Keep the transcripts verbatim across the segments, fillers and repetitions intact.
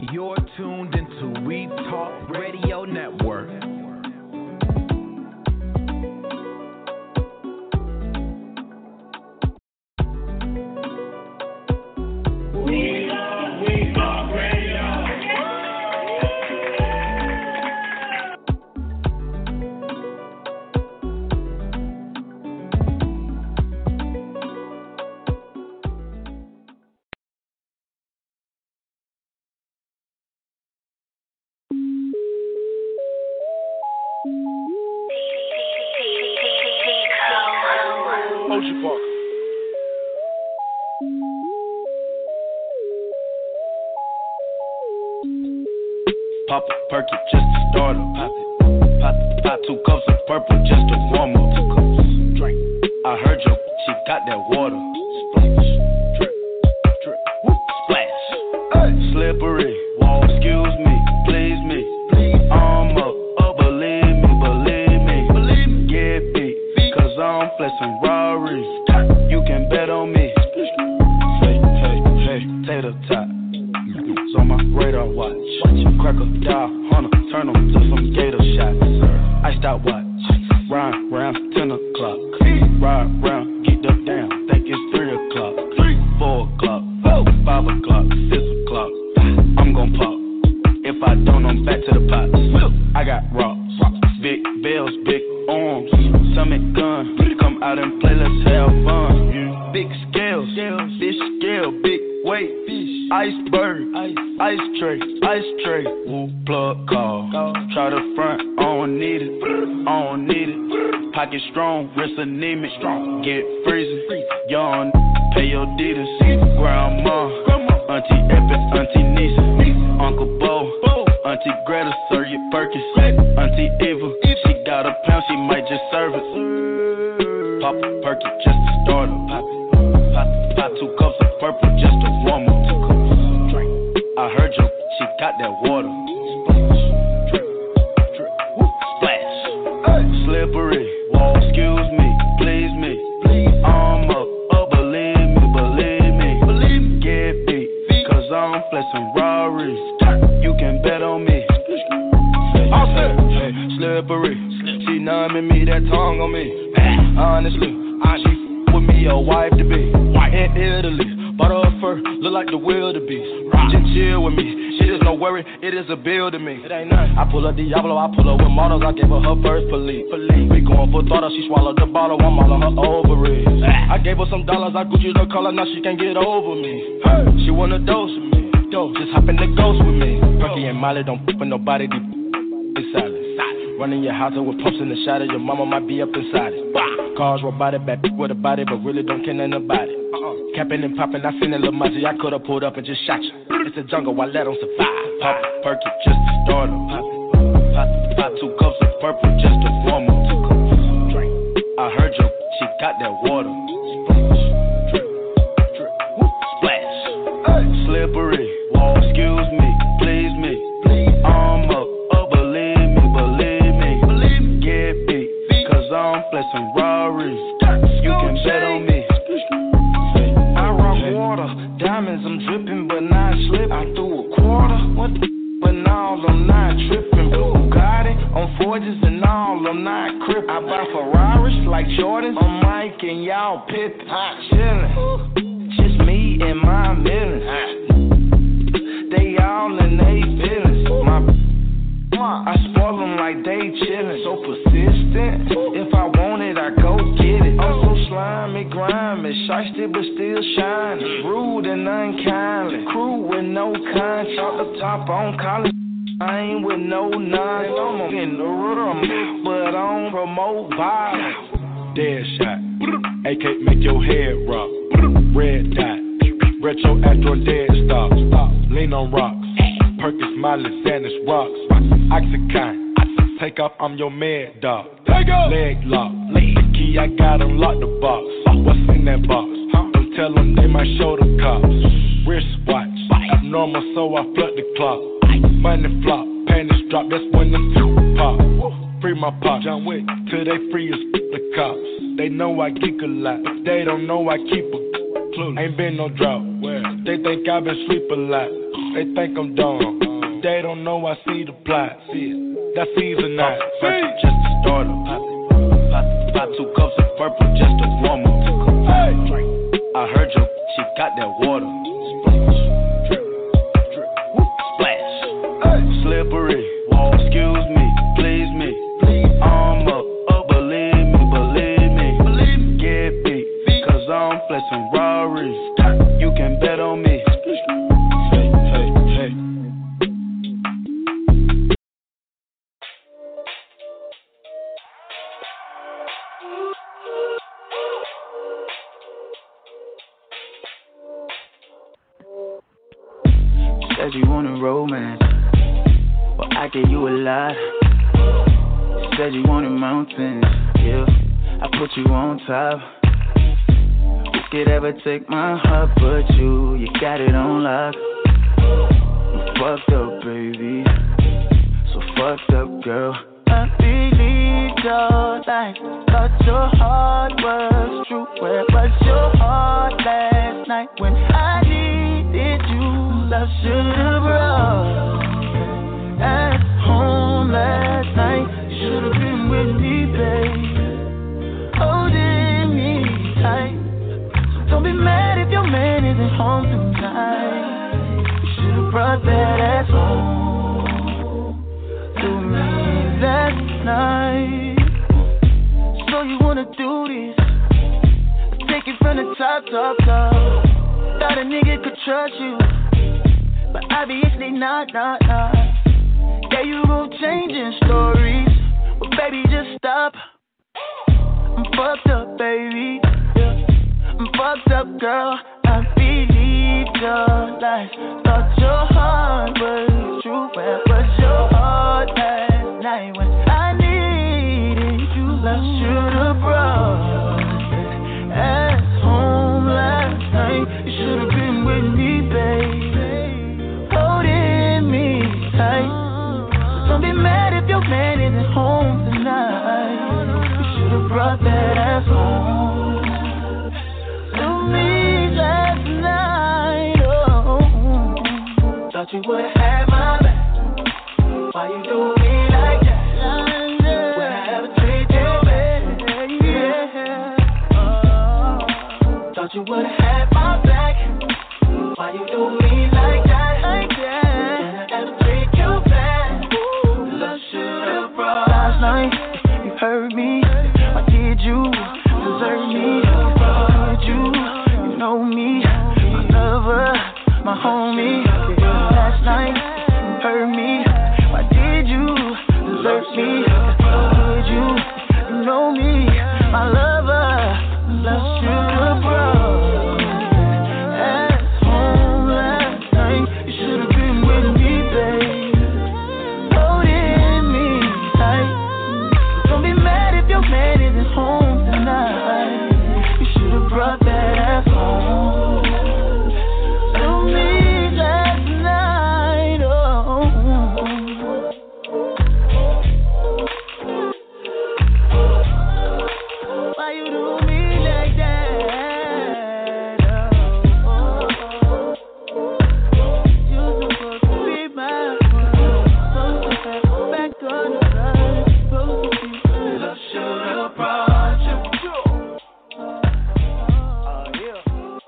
You're tuned into We Talk Radio Network. We Talk, We Talk Radio. Ocean Park. Pop a perky just to start up. Pop it, pop, pop two cups of purple just to warm up. Two cups, drink. I heard your she got that water. Splash, drip, drip, whoop, splash. Hey. Slippery, whoa, excuse me, please me, please. I'm up, oh believe me, believe me, believe me. Get beat, cause I'm flexing Rari. You can bet on me. Hey, hey, hey, take the top. So my radar watch. Crack a dial, hunter, turn them to some gator shots. I stop watch. Ride round ten o'clock. Ride round, get up down. Think it's three o'clock. Four o'clock. Five o'clock. Six o'clock. I'm gon' pop. If I don't, I'm back to the pot. I got rocks. Big bells, big arms. Stomach gun. Come out and play, let's have fun. Big scales, fish scale, big weight. Iceberg, ice, ice tray, ice tray. Woo, plug call. Try the front, I don't need it, I don't need it. Pocket strong, wrist anemic, strong. Get freezing, young, pay your deeders. Grandma, Auntie Epic, Auntie Nisa, Uncle Bo, Auntie Greta, serve your Perkins. Auntie Eva, she got a pound, she might just serve it. Pop a perky just to start up. Pop, pop, pop two cups of purple just to warm up. I heard you, she got that water. Splash, drip, drip, whoop, splash. Hey. Slippery, whoa, excuse me, please me, please. I'm up, oh believe me, believe me, believe me. Get beat, cause I'm flexing Rari. You can bet on me. All set. Hey, slippery, she numbing me, that tongue on me. Honestly, she f- with me, a wife to be. In Italy. Bought her a fur, look like the wildebeest. Just chill with me, shit is no worry, it is a bill to me. It ain't nothing. I pull up Diablo, I pull up with models, I gave her her first police. We going for throttle, she swallowed the bottle, I'm all on her ovaries. I gave her some dollars, I Gucci the color, now she can't get over me. She wanna dose with me, just hop in the ghost with me. Perky and Molly don't f*** with nobody, they silent. Running your house with pumps in the shadow, your mama might be up inside it. Cars robotic, bad with a body, but really don't care nothing about it. Capping and popping, I seen a little muzzy, I could've pulled up and just shot you. It's a jungle, I let them survive. Pop a perky just to start them. Pop, pop, pop two cups of purple just to warm them. Two cups, drink. I heard you, she got that water. Splash, drip, drip, whoop, splash. Hey. Slippery, whoa, excuse me, please me, please. I'm up, oh believe me, believe me, believe me. Get beat, cause I'm flexing Rari. You can bet on me. Diamonds, I'm dripping, but not slipping. I threw a quarter, what the f- but now I'm not tripping. Blue Bugatti on forges and all, I'm not crippin'. I buy Ferraris like Jordans on Mike and y'all Pippin. Chillin', just me and my millions. They all in they feelings. My, I spoil them like they chillin'. So persistent, if I want it, I go get it. I'm so slimy, grimy, shiesty but still shining. Rude and unkindly, crew with no kind. Chop the top on college, I ain't with no nine. I'm in the rhythm, but I don't promote violence. Dead shot, A K make your head rock. Red dot, retro astro dead stop. Lean on rocks, Perkins, Miley, Xanax, rocks. Oxycontin, take off, I'm your mad dog. Leg lock, the key, I got him, lock the box. What's in that box? Don't tell them they might show the cops. Wrist watch, abnormal, so I flood the clock. Money flop, panties drop, that's when the pop. Free my pop, John Wick, till they free as the cops. They know I geek a lot, but they don't know I keep a clueless. Ain't been no drought. Where? They think I've been sleep a lot. They think I'm dumb. They don't know I see the plot. See it. That season night. First just a starter. Pop, pop, pop two cups of purple just to warm up. Hey. I heard you. She got that water. Splash. Drip. Drip. Splash. Hey. Slippery. Whoa. Excuse me. Please me. Please. I'm up. Up. Believe me. Believe me. Believe me. Get beat. Cause I'm flexing Rarries. You can bet on me. Hey, hey, hey. Said you want a romance, but I gave you a lot. Said you wanted mountains, yeah, I put you on top. Who could ever take my heart but you? You got it on lock. I'm fucked up, baby, so fucked up, girl. I believed your lies, thought your heart was true. Where was your heart last night when I needed you? I should've brought at home last night. You should've been with me, babe, holding me tight. So don't be mad if your man isn't home tonight. You should've brought that ass home to me last night. So you wanna do this? Take it from the top, top, top. Thought a nigga could trust you, but obviously not, not, not. Yeah, you gon' changing stories, but baby, just stop. I'm fucked up, baby. Yeah. I'm fucked up, girl. I believed your lies. Thought your heart was true. Where was your heart last night when I needed you? I should've brought ass home last night. You should've been with me, babe, holding me tight. So don't be mad if your man isn't home tonight. You should've brought that ass home to me last night. Oh, thought you would've had my back. Why you do me like that? When I ever treat you bad, yeah. Oh, thought you would've had my back. Why you do me like that? Like that. When I ever treat you bad, love should've brought. Last night you hurt me. Why did you desert me? Could you? You know me, my lover, my homie. Last night you hurt me. Why did you desert me? Could you? You know me, my lover. Love should've brought. Man isn't home tonight. You should've brought that ass home to me last night. Oh, why you do me like that? Oh, you supposed to be my one, supposed to have back on the side, supposed to be. Should've brought you. Uh, yeah.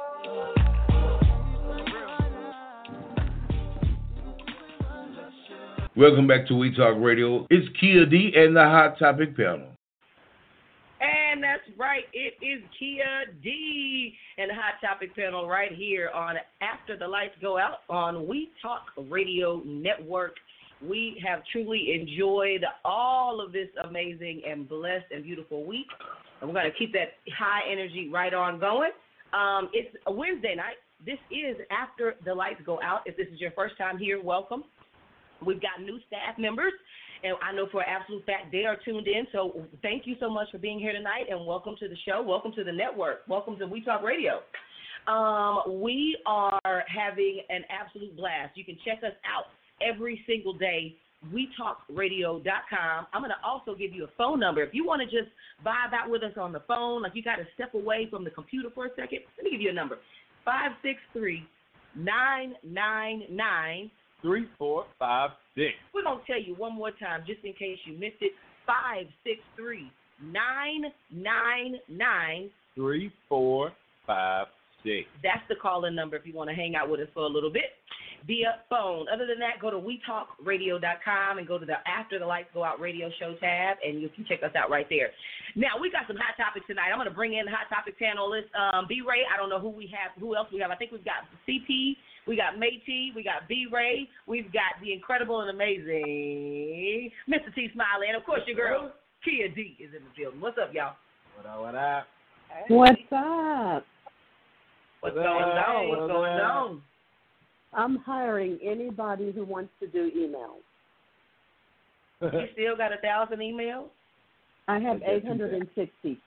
Welcome back to We Talk Radio. It's Kia D and the Hot Topic panel. And that's right, it is Kia D and the Hot Topic panel right here on After the Lights Go Out on We Talk Radio Network. We have truly enjoyed all of this amazing and blessed and beautiful week. And we're going to keep that high energy right on going. Um, it's a Wednesday night. This is After the Lights Go Out. If this is your first time here, welcome. We've got new staff members, and I know for an absolute fact they are tuned in. So thank you so much for being here tonight, and welcome to the show. Welcome to the network. Welcome to We Talk Radio. Um, we are having an absolute blast. You can check us out every single day we talk radio dot com. I'm going to also give you a phone number. If you want to just vibe out with us on the phone, like you got to step away from the computer for a second, let me give you a number, five six three, nine nine nine, three four five six. We're going to tell you one more time just in case you missed it, five six three, nine nine nine, three four five six. That's the call-in number if you want to hang out with us for a little bit via phone. Other than that, go to we talk radio dot com and go to the After the Lights Go Out radio show tab, and you can check us out right there. Now, we got some hot topics tonight. I'm going to bring in the hot topic panelists. Um, B-Ray, I don't know who we have, who else we have. I think we've got C P, we got Métis, we got B-Ray, we've got the incredible and amazing Mister T. Smiley, and, of course, your girl, Kia D, is in the building. What's up, y'all? What up, what up? Hey. What's up? What's going on? What's going on? I'm hiring anybody who wants to do emails. You still got a thousand emails? I have eight hundred sixty.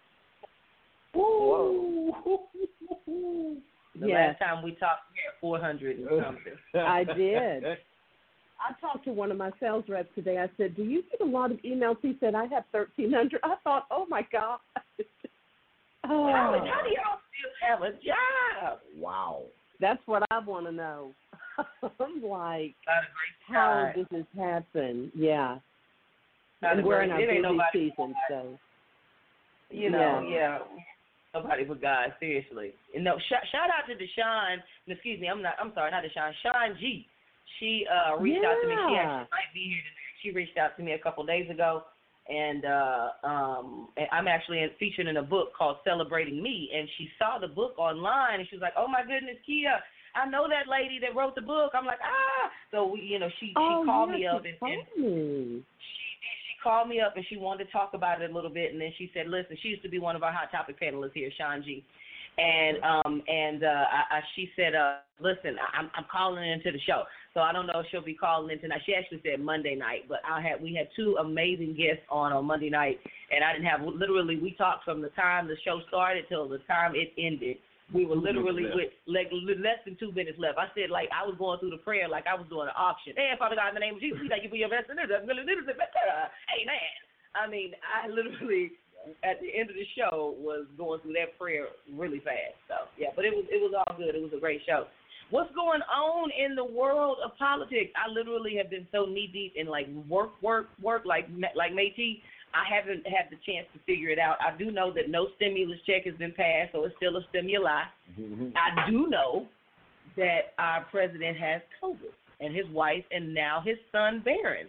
Whoa. The yes. last time we talked, we had four hundred and something. I did. I talked to one of my sales reps today. I said, do you get a lot of emails? He said, I have thirteen hundred. I thought, oh, my God. Oh. How, how do y'all still have a job? Wow. That's what I want to know. I'm like, how time. does this happen? Yeah. Not and we're in our busy season, so. You know, yeah. yeah. Nobody but God, seriously. And no, sh- shout out to Deshaun. Excuse me, I'm not. I'm sorry, not Deshaun. Sean G. She uh, reached yeah. out to me. She actually might be here today. She reached out to me a couple days ago. And uh, um, I'm actually featured in a book called Celebrating Me. And she saw the book online, and she was like, "Oh my goodness, Kia, I know that lady that wrote the book." I'm like, ah. So we, you know, she oh, she called yeah, me up and, and she she called me up and she wanted to talk about it a little bit. And then she said, "Listen, she used to be one of our hot topic panelists here, Sean G." And um and uh, I, I, she said, uh, "Listen, I'm I'm calling into the show." So I don't know if she'll be calling in tonight. She actually said Monday night, but I had we had two amazing guests on on Monday night, and I didn't have literally we talked from the time the show started till the time it ended. We were literally with like less than two minutes left. I said like I was going through the prayer like I was doing an auction. Hey, Father God, in the name of Jesus, we thank you for your best. Amen. I mean, I literally at the end of the show was going through that prayer really fast. So yeah, but it was it was all good. It was a great show. What's going on in the world of politics? I literally have been so knee deep in like work, work, work, like like Métis. I haven't had the chance to figure it out. I do know that no stimulus check has been passed, so it's still a stimuli. Mm-hmm. I do know that our president has COVID, and his wife, and now his son Barron.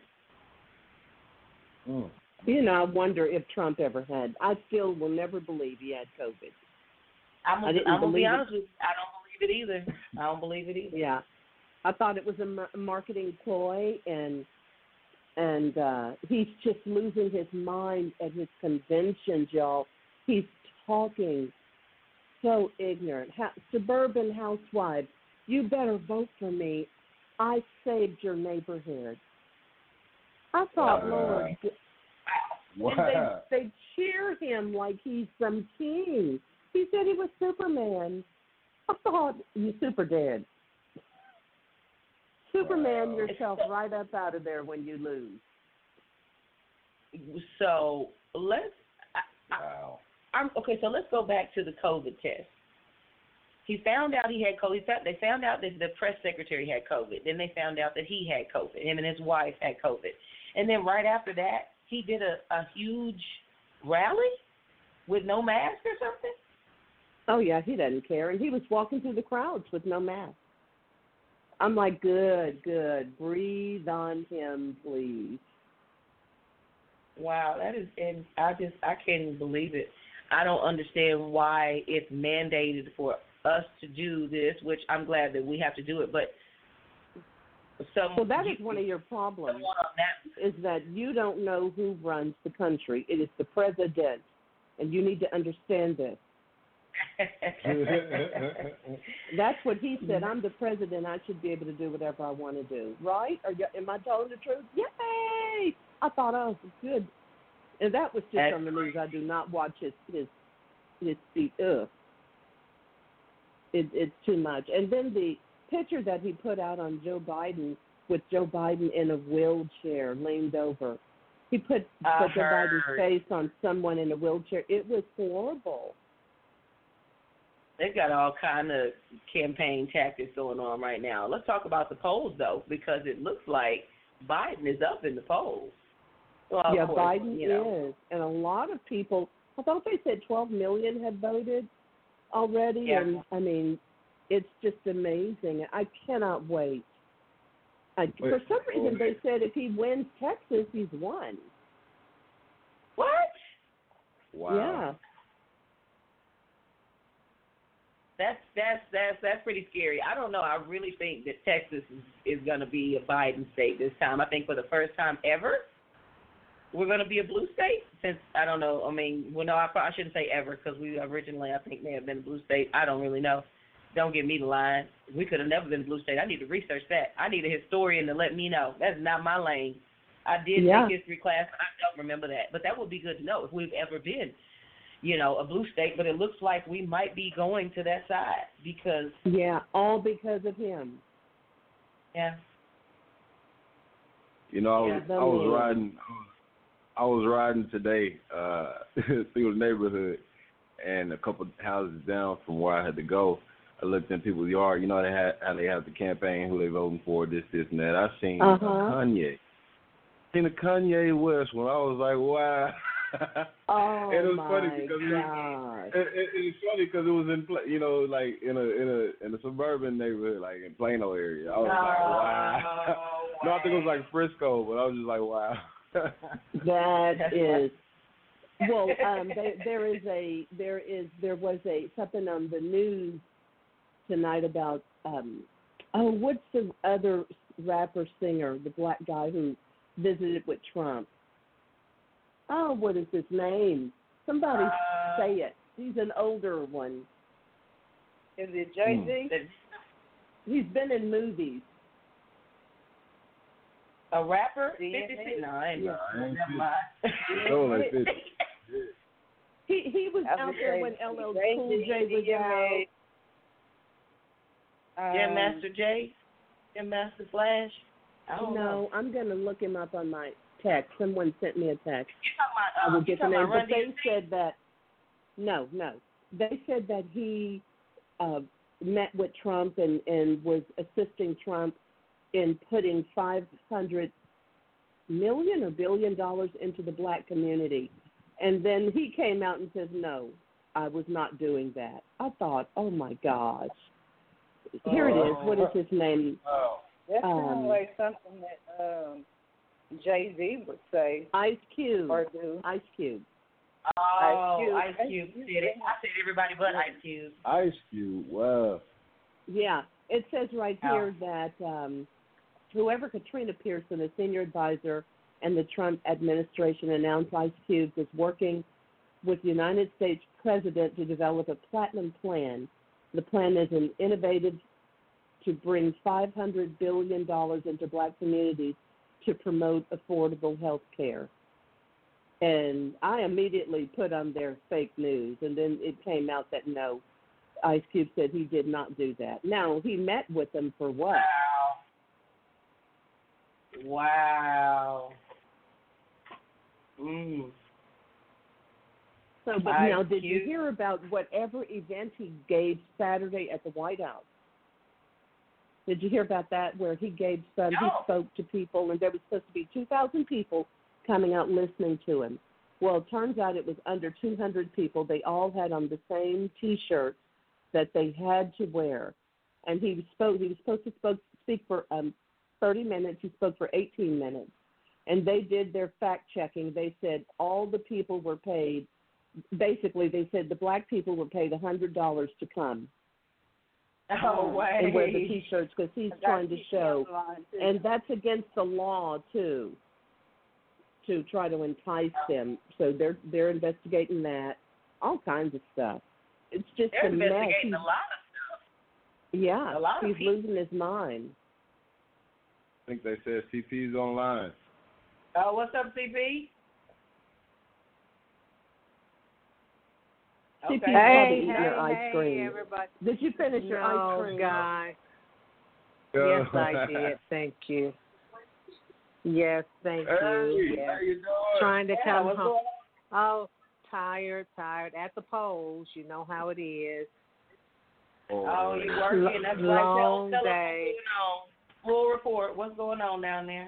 Mm. You know, I wonder if Trump ever had. I still will never believe he had COVID. I'm gonna, I'm gonna be honest with you. I don't believe it either. I don't believe it either. Yeah, I thought it was a marketing ploy, and and uh, he's just losing his mind at his conventions, y'all. He's talking so ignorant. Ha- suburban housewives, you better vote for me. I saved your neighborhood. I thought, wow. Lord, wow. and they, they cheer him like he's some king. He said he was Superman. I thought, you super dead. Superman wow. yourself right up out of there when you lose. So let's. I, wow. I, I'm, okay, so let's go back to the COVID test. He found out he had COVID. They found out that the press secretary had COVID. Then they found out that he had COVID. Him and his wife had COVID. And then right after that, he did a, a huge rally with no mask or something. Oh, yeah, he doesn't care. And he was walking through the crowds with no mask. I'm like, good, good. Breathe on him, please. Wow, that is, and I just, I can't even believe it. I don't understand why it's mandated for us to do this, which I'm glad that we have to do it, but some, so that is one of your problems, is that you don't know who runs the country. It is the president, and you need to understand this. That's what he said. I'm the president. I should be able to do whatever I want to do. Right? Are you, am I telling the truth? Yay! I thought, oh, good. And that was just That's on the news. I do not watch his his his speech. Ugh. It, it's too much. And then the picture that he put out on Joe Biden with Joe Biden in a wheelchair, leaned over. He put, I put Joe heard. Biden's face on someone in a wheelchair. It was horrible. They've got all kind of campaign tactics going on right now. Let's talk about the polls, though, because it looks like Biden is up in the polls. Well, yeah, course, Biden you know. is. And a lot of people, I thought they said twelve million had voted already. Yeah. And, I mean, it's just amazing. I cannot wait. I, for some reason, they said if he wins Texas, he's won. What? Wow. Yeah. That's that's that's that's pretty scary. I don't know. I really think that Texas is, is going to be a Biden state this time. I think for the first time ever, we're going to be a blue state. Since I don't know. I mean, well, no, I, I shouldn't say ever because we originally I think may have been a blue state. I don't really know. Don't give me the line. We could have never been a blue state. I need to research that. I need a historian to let me know. That's not my lane. I did Yeah. take history class. I don't remember that, but that would be good to know if we've ever been, you know, a blue state. But it looks like we might be going to that side because Yeah, all because of him. yeah. You know, I was Yeah, I was the- riding I was riding today uh through the neighborhood, and a couple houses down from where I had to go, I looked in people's yard. You know, they had how they have the campaign, who they voting for, this, this, and that. I seen uh, Uh-huh. Kanye. Seen a Kanye West one. I was like, wow. Oh, And it was my funny because it was, gosh. it, it, it's funny because it was in, Pla- you know, like in a in a in a suburban neighborhood, like in Plano area. I was like, wow. No, I think it was like Frisco, but I was just like, wow. That is well. Um, there, there is a there is there was a something on the news tonight about um, oh, what's the other rapper singer, the black guy who visited with Trump? Oh, what is his name? Somebody Uh, say it. He's an older one. Is it Jay-Z? He's been in movies. A rapper? D M A? fifty-six? No, I ain't Yeah. know. Never mind. So like this. He he was I out would there say when L L Jay-Z, Cool J was D M A, out. Jam um, Master J? Jam Master Flash? I don't No, know. I'm gonna look him up on my text. Someone sent me a text. You talking about, I um, will you get the talking name, about Run but they D M C? said that no, no. They said that he uh, met with Trump and, and was assisting Trump in putting five hundred million or billion dollars into the black community, and then he came out and says, "No, I was not doing that." I thought, "Oh my gosh." Here it is. What is his name? Oh. That sounds Um, like something that um, Jay-Z would say Ice Cube. or do. Ice Cube. Oh, Ice Cube. Ice Cube said it. I said everybody but Ice Cube. Ice Cube. Wow. Yeah, it says right Oh. here that um, whoever Katrina Pearson, a senior advisor, and the Trump administration announced Ice Cube is working with the United States president to develop a platinum plan. The plan is an innovative to bring five hundred billion dollars into black communities to promote affordable health care. And I immediately put on their fake news, and then it came out that no, Ice Cube said he did not do that. Now, he met with them for what? Wow. Wow. Mm. So, but Ice now, did you Cube. hear about whatever event he gave Saturday at the White House? Did you hear about that, where he gave some, he No. spoke to people, and there was supposed to be two thousand people coming out listening to him. Well, it turns out it was under two hundred people. They all had on the same T-shirts that they had to wear. And he spoke. He was supposed to spoke, speak for um, thirty minutes. He spoke for eighteen minutes. And they did their fact-checking. They said all the people were paid. Basically, they said the black people were paid one hundred dollars to come. Oh, way. And wear the T-shirts because he's I got trying to T-shirt show. line, too. And that's against the law, too, to try to entice them. So they're they're investigating that, all kinds of stuff. It's just They're a mess. investigating He's, a lot of stuff. yeah, a lot of he's people. losing his mind. I think they said C P's online. Oh, what's up, C P? C P's Okay. probably Hey, eating hey, her ice hey, cream. everybody. Did you finish your no, ice cream? guy. Yes, I did. Thank you. Yes, thank Hey, you. Yes. how you doing? Trying to Yeah, come what's home. going Oh, tired, tired. At the polls, you know how it is. Oh, you L- working? That's long right. Tell, tell us day. what's going on. Full report. What's going on down there?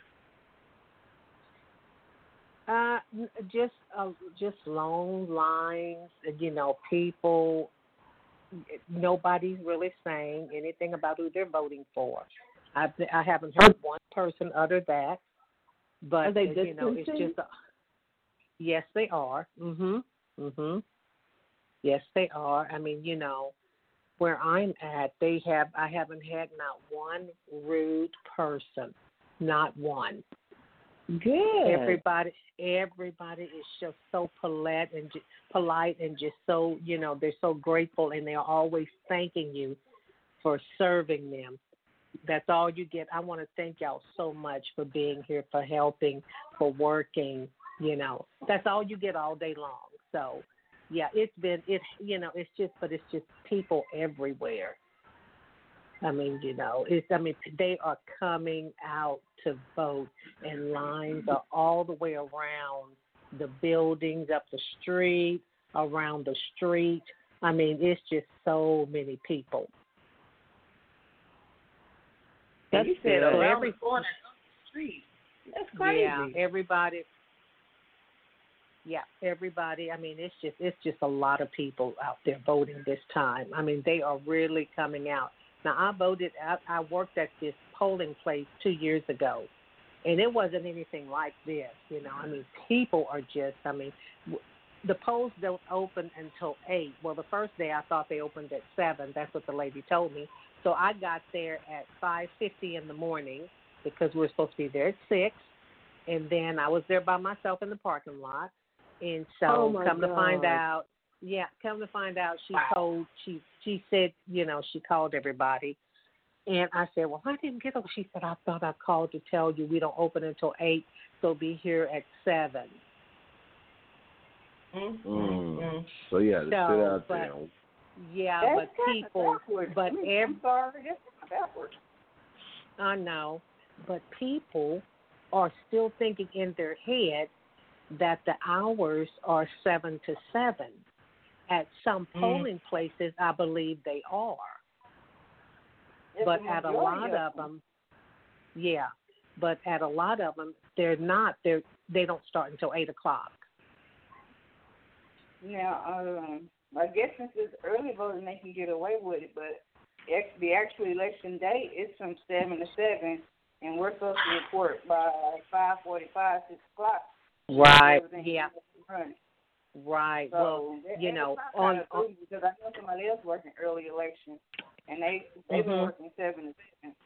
Uh, n- just uh, just long lines. and, You know, people. Nobody's really saying anything about who they're voting for. I I haven't heard one person utter that. But Are they uh, you know, it's distancing? just. A, yes, they are. Mhm. Mhm. Yes, they are. I mean, you know, where I'm at, they have. I haven't had not one rude person, not one. Good. Everybody, everybody is just so polite and ju- polite and just so, you know, they're so grateful and they're always thanking you for serving them. That's all you get. I want to thank y'all so much for being here, for helping, for working. You know, that's all you get all day long. So, yeah, it's been it. You know, it's just, but it's just people everywhere. I mean, you know, it's. I mean, they are coming out to vote, and lines are all the way around the buildings, up the street, around the street. I mean, it's just so many people. And you said So around every the corner of the street. That's crazy. Yeah, everybody. Yeah, everybody. I mean, it's just it's just a lot of people out there voting this time. I mean, they are really coming out. Now, I voted. I, I worked at this polling place two years ago, and it wasn't anything like this. You know, I mean, people are just. I mean, w- the polls don't open until eight. Well, the first day I thought they opened at seven. That's what the lady told me. So I got there at five fifty in the morning because we were supposed to be there at six, and then I was there by myself in the parking lot. And so, Oh, my come to find God. out, yeah, come to find out, she told, she she said, you know, she called everybody. And I said, well, I didn't get over. She said, I thought I called to tell you we don't open until eight, so be here at seven. Mm-hmm. Mm. So you had to So, sit out but- there. Yeah, That's but kinda people, backwards. but I mean, every, I'm sorry, that's backwards. I know, but people are still thinking in their head that the hours are seven to seven. At some polling mm. places, I believe they are. It's but the at a majority lot of of them, yeah. But at a lot of them, they're not. They they don't start until eight o'clock. Now, um, I guess since it's early voting, they can get away with it. But ex- the actual election day is from seven to seven, and we're supposed to report by five forty-five, six o'clock. Right. Everything Yeah. running. Right. So well, that- you and know, it's not on, kinda on good because I know somebody else working early election, and they they've been Mhm. working seven to seven.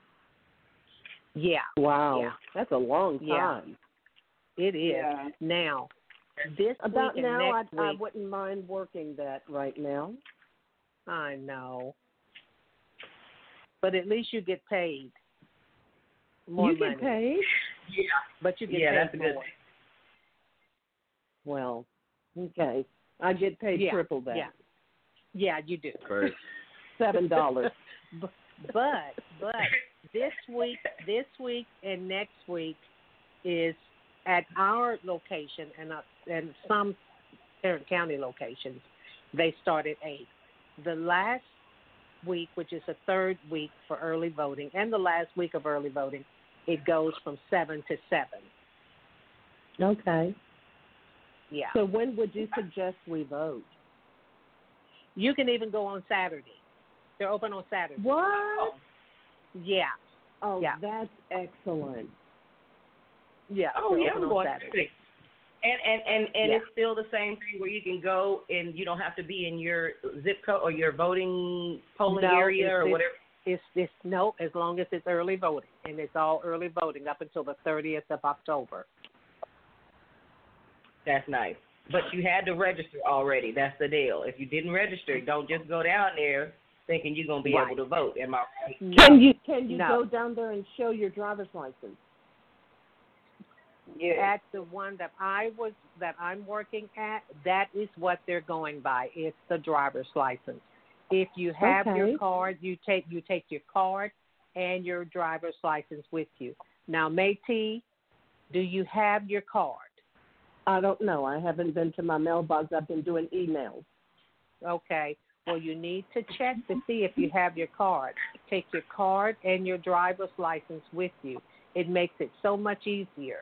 yeah. Wow. Yeah. That's a long Yeah. time. It is. Yeah. Now, this About week and now, I, next I week, wouldn't mind working that right now. I know. But at least you get paid more you money. get paid? Yeah. But you get Yeah, paid that's a good more. thing. Well, okay. I get paid Yeah, triple that. Yeah. Yeah, you do. Correct. Seven dollars. but, but but this week, this week and next week is at our location and uh, and some Tarrant County locations. They start at eight. The last week, which is the third week for early voting, and the last week of early voting, it goes from seven to seven. Okay. Yeah. So when would you suggest we vote? You can even go on Saturday. They're open on Saturday. What? Yeah. Oh, Yeah. that's excellent. Yeah. Oh they're yeah, open I'm on going Saturday. to see. And and and and Yeah. it's still the same thing where you can go and you don't have to be in your zip code or your voting polling No, area it's- or it's- whatever. It's it's no, as long as it's early voting, and it's all early voting up until the thirtieth of October. That's nice. But you had to register already. That's the deal. If you didn't register, don't just go down there thinking you're gonna be Right. able to vote. Am I right? No. Can you can you No. go down there and show your driver's license? Yeah. At the one that I was that I'm working at, that is what they're going by. It's the driver's license. If you have Okay. your card, you take you take your card and your driver's license with you. Now, Métis, do you have your card? I don't know. I haven't been to my mailbox. I've been doing emails. Okay. Well, you need to check to see if you have your card. Take your card and your driver's license with you. It makes it so much easier.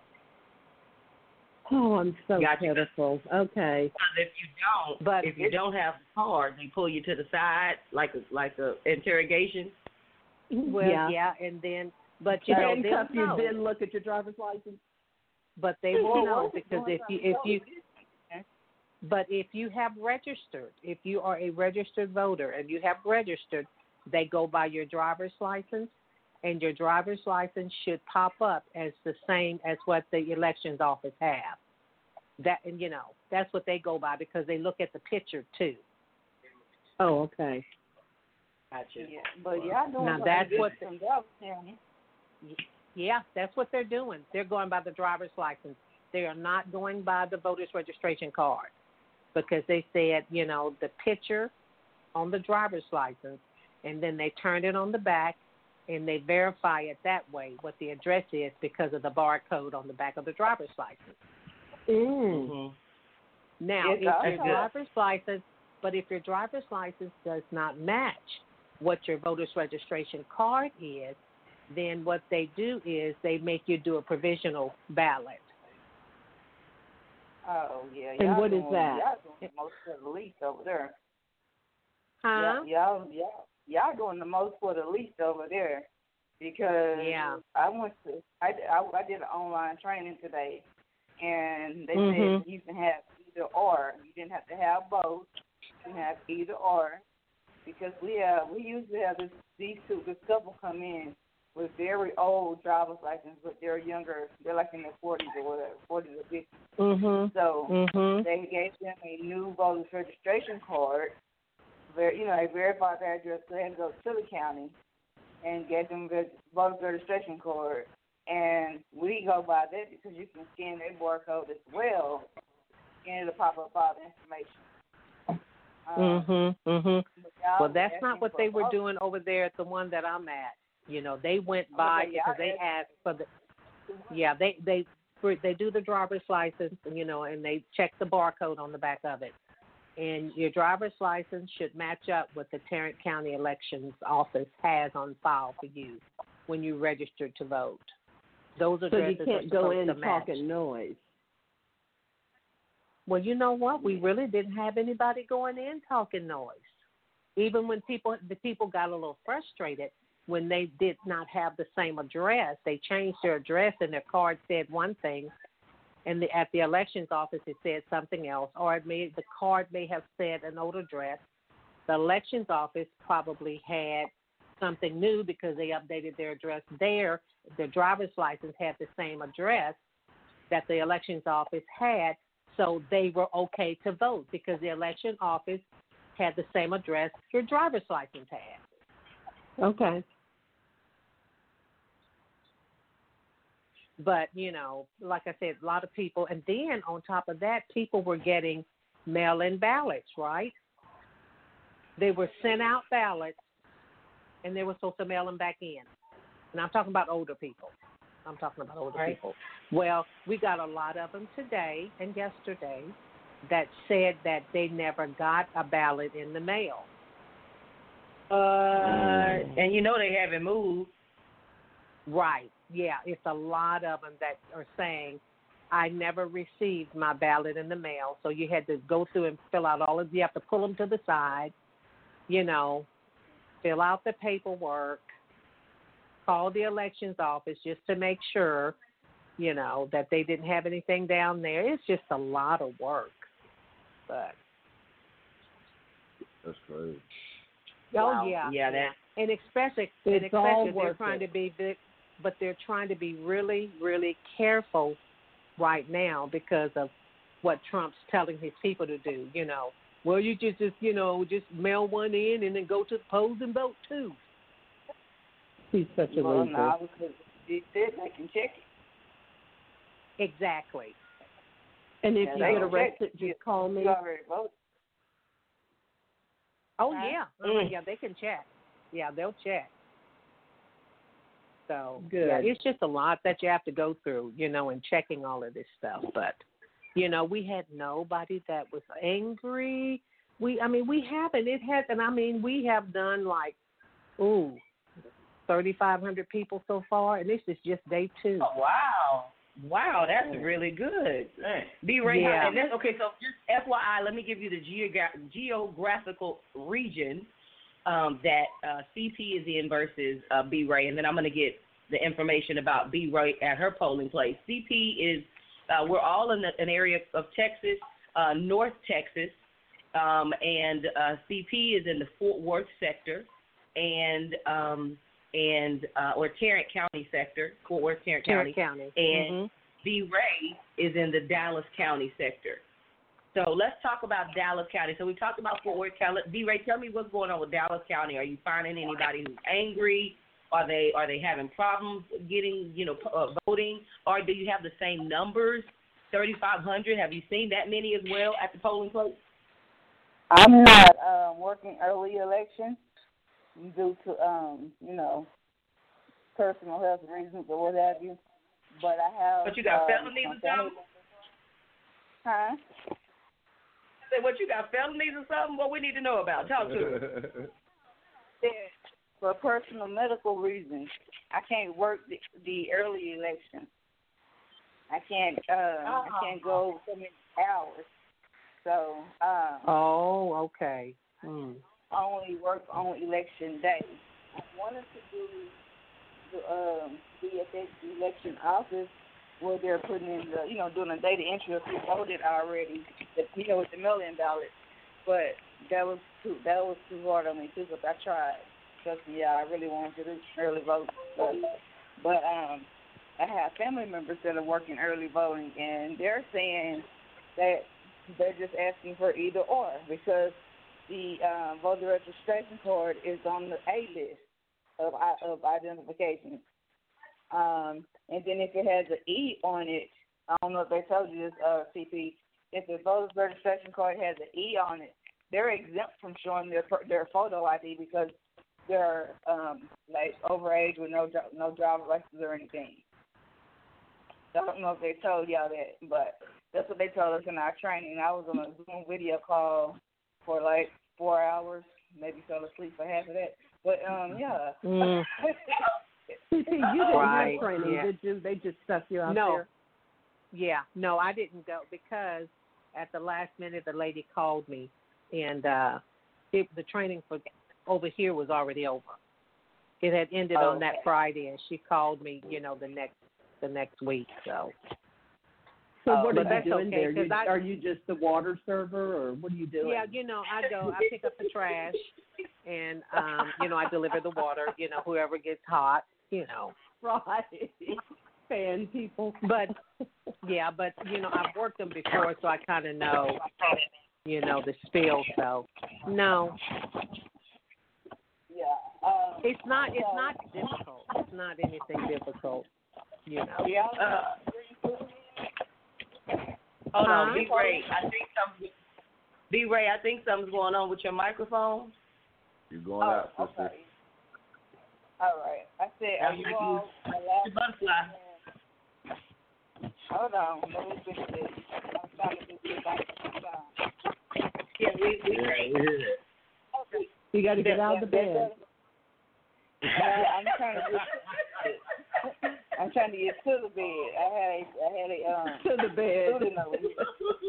Oh, I'm so Gotcha. pitiful. Okay. If you don't, but if you don't have the card, they pull you to the side like a, like a interrogation. Well, yeah. yeah, and then, but you know, they'll handcuff you, know. then look at your driver's license. But they will know because if you if you but if you have registered, if you are a registered voter and you have registered, they go by your driver's license, and your driver's license should pop up as the same as what the elections office have. That and you know that's what they go by because they look at the picture too. Oh, okay. Gotcha. Yeah, but y'all doing now that's what. The, from Dallas County. Yeah, that's what they're doing. They're going by the driver's license. They are not going by the voter's registration card because they said, you know, the picture on the driver's license, and then they turn it on the back, and they verify it that way, what the address is because of the barcode on the back of the driver's license. Mm. Now, Yes, if I your know. driver's license, but if your driver's license does not match what your voter's registration card is, then what they do is they make you do a provisional ballot. Oh yeah. And y'all what is doing, that? Y'all doing the most for the least over there. Huh? Y'all, y'all, y'all, y'all doing the most for the least over there because Yeah. I went to I, I, I did an online training today, and they Mhm. said you can have either or. You didn't have to have both. You can have either or because we have we usually have this these two this couple come in with very old driver's license, but they're younger. They're like in their forties or whatever, forties or fifties. Mhm. So Mhm. they gave them a new voter's registration card. Ver, you know, they verified their address. So they had to go to the county and get them the voter's registration card. And we go by that because you can scan their barcode as well, and it'll pop up all the information. Um, Mhm. Mhm. but y'all Well, that's asking not what for they were vote- doing over there at the one that I'm at. You know, they went by Okay, y'all because they asked for the. Yeah, they they for, they do the driver's license, you know, and they check the barcode on the back of it. And your driver's license should match up what the Tarrant County Elections Office has on file for you when you register to vote. Those So addresses you are can't go supposed in to match. talking noise. Well, you know what? We really didn't have anybody going in talking noise. Even when people, the people got a little frustrated when they did not have the same address. They changed their address and their card said one thing, and the, at the elections office it said something else, or it may, the card may have said an old address. The elections office probably had something new because they updated their address there. Their driver's license had the same address that the elections office had, so they were okay to vote because the election office had the same address your driver's license had. Okay. But, you know, like I said, a lot of people, and then on top of that, people were getting mail-in ballots, right? They were sent out ballots, and they were supposed to mail them back in. And I'm talking about older people. I'm talking about older Right. people. Well, we got a lot of them today and yesterday that said that they never got a ballot in the mail. Uh, and you know they haven't moved. Right. Yeah, it's a lot of them that are saying, I never received my ballot in the mail. So you had to go through and fill out all of, you have to pull them to the side, you know, fill out the paperwork, call the elections office just to make sure, you know, that they didn't have anything down there. It's just a lot of work. But That's crazy. oh Wow. yeah, Yeah, that- and especially and It's all especially they're worth trying it. to be big, but they're trying to be really, really careful right now because of what Trump's telling his people to do. You know, well, you just, just you know, just mail one in and then go to the polls and vote too. He's such a Well, loser. no, because they said they can check it. Exactly. And if Yeah, you they get can check arrested, it. just call me. You already voted. Oh Huh? yeah, oh, Mm. yeah, they can check. Yeah, they'll check. So Good. yeah, it's just a lot that you have to go through, you know, and checking all of this stuff. But you know, we had nobody that was angry. We, I mean, we haven't. It hasn't. I mean, we have done like, ooh, thirty-five hundred people so far, and this is just day two. Oh, wow. Wow, that's really good. B. Ray, Yeah. and then, okay, so just F Y I, let me give you the geogra- geographical region um, that uh, C P is in versus uh, B. Ray, and then I'm going to get the information about B. Ray at her polling place. C P is, uh, we're all in the, an area of Texas, uh, North Texas, um, and uh, C P is in the Fort Worth sector, and um, and uh, or Tarrant County sector, Fort Worth, Tarrant County, Tarrant County. and Mm-hmm. B. Ray is in the Dallas County sector. So let's talk about Dallas County. So we talked about Fort Worth County. B. Ray, tell me what's going on with Dallas County. Are you finding anybody who's angry? Are they are they having problems getting you know uh, voting? Or do you have the same numbers, thirty-five hundred? Have you seen that many as well at the polling place? I'm not uh, working early election due to, um, you know, personal health reasons or what have you. But I have. But you got uh, felonies or something? Huh? I said, what, you got felonies or something? What we need to know about? Talk to us. Yeah, for personal medical reasons, I can't work the, the early election. I can't. Uh, oh. I can't go so many hours. So. Um, Oh, okay. Hmm. I only work on election day. I wanted to do the um, be at that election office where they're putting in the, you know, doing a data entry of who voted already, the, you know, with the mail-in ballot. But that was too that was too hard on me too. Because I tried. Because yeah, I really wanted to do early voting. But, but um, I have family members that are working early voting, and they're saying that they're just asking for either or because the uh, voter registration card is on the A list of of identification. Um, and then if it has an E on it, I don't know if they told you this, uh, C P, if the voter registration card has an E on it, they're exempt from showing their their photo I D because they're um, like overage with no no driver's license or anything. So I don't know if they told y'all that, but that's what they told us in our training. I was on a Zoom video call for like four hours, maybe fell asleep for half of that. But um, yeah. Mm. C P, you didn't Right, have training, yeah. did you? They just stuck you out No. there. Yeah, no, I didn't go because at the last minute the lady called me, and uh, it, the training for over here was already over. It had ended Oh, on that okay. Friday, and she called me, you know, the next the next week. So, So Oh, what but are you that's doing okay, there? You, 'cause I- are you just the water server, or what are you doing? yeah, you know, I go, I pick up the trash, and um, you know, I deliver the water. You know, whoever gets hot, you know. Right. Fan people. But yeah, but you know, I've worked them before, so I kind of know, you know, the spiel. So no, Yeah. Um, it's not. It's not difficult. It's not anything difficult. You know. yeah. Uh, Hold on, Huh? B. Ray. I think something. B. Ray, I think something's going on with your microphone. You're going Oh, out, sister. okay. All right. I said, Now are you you use all The allowed? butterfly. Hold on. Let me fix this. I'm trying to do this on the time. Yeah, we we Yeah, great. we hear that. Okay. You got to get out of the bed. Well, I'm trying to get. I'm trying to get to the bed. I had a, I had a um. To the bed. student over here.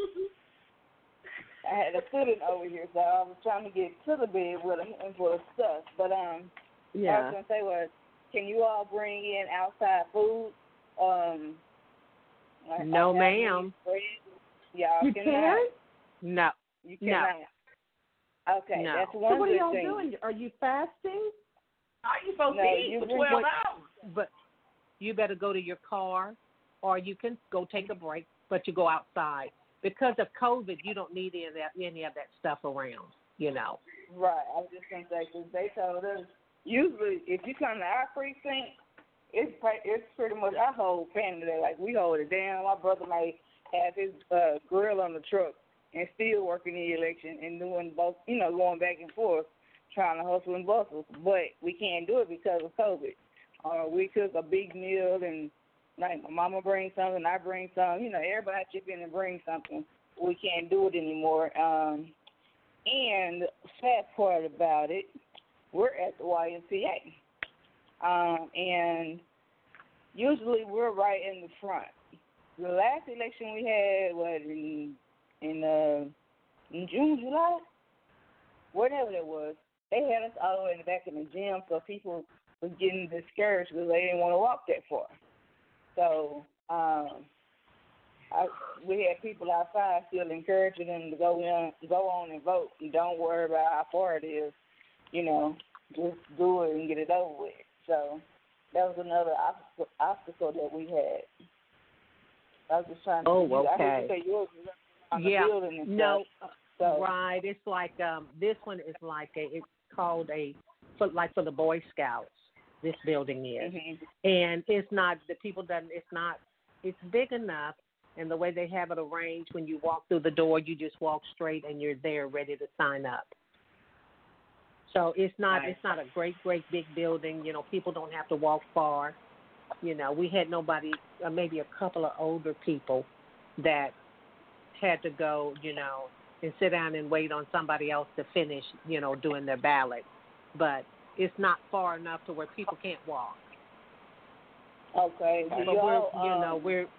I had a student over here, so I was trying to get to the bed with him and for stuff. But um, I was Yeah. gonna say was, can you all bring in outside food? Um. like No, outside ma'am. bread? Y'all You cannot. can't? No. You No. cannot. Okay, No. that's So one what are good y'all thing. doing? Are you fasting? How are you supposed No, to eat you for bring twelve what- hours? But you better go to your car, or you can go take a break, but you go outside. Because of COVID, you don't need any of that any of that stuff around. You know. Right, I was just gonna say because they told us usually if you come to our precinct, it's pre- it's pretty much our whole family there. Like we hold it down. My brother may have his uh, grill on the truck and still working the election and doing both, you know, going back and forth, trying to hustle and bustle. But we can't do it because of COVID. Uh, we cook a big meal, and like my mama brings something, I bring something. You know, everybody chip in and bring something. We can't do it anymore. Um, and sad part about it, we're at the Y M C A, um, and usually we're right in the front. The last election we had was in in, uh, in June, July, whatever it was. They had us all the way in the back of the gym, so people was getting discouraged because they didn't want to walk that far. So um, I, we had people outside still encouraging them to go in, go on and vote, and don't worry about how far it is. You know, just do it and get it over with. So that was another obstacle, obstacle that we had. I was just trying to. Oh, I okay. heard you say yours was on the Yeah, building and no, stuff. So, right. It's like um, this one is like a. It's called a, for, like for the Boy Scouts. This building is, mm-hmm. and it's not the people that it's not. It's big enough, and the way they have it arranged, when you walk through the door, you just walk straight, and you're there ready to sign up. So it's not. Nice. It's not a great, great big building. You know, people don't have to walk far. You know, we had nobody, uh, maybe a couple of older people that had to go, you know, and sit down and wait on somebody else to finish, you know, doing their ballot. But it's not far enough to where people can't walk. Okay. Do But y'all, we're, you um, know, we're.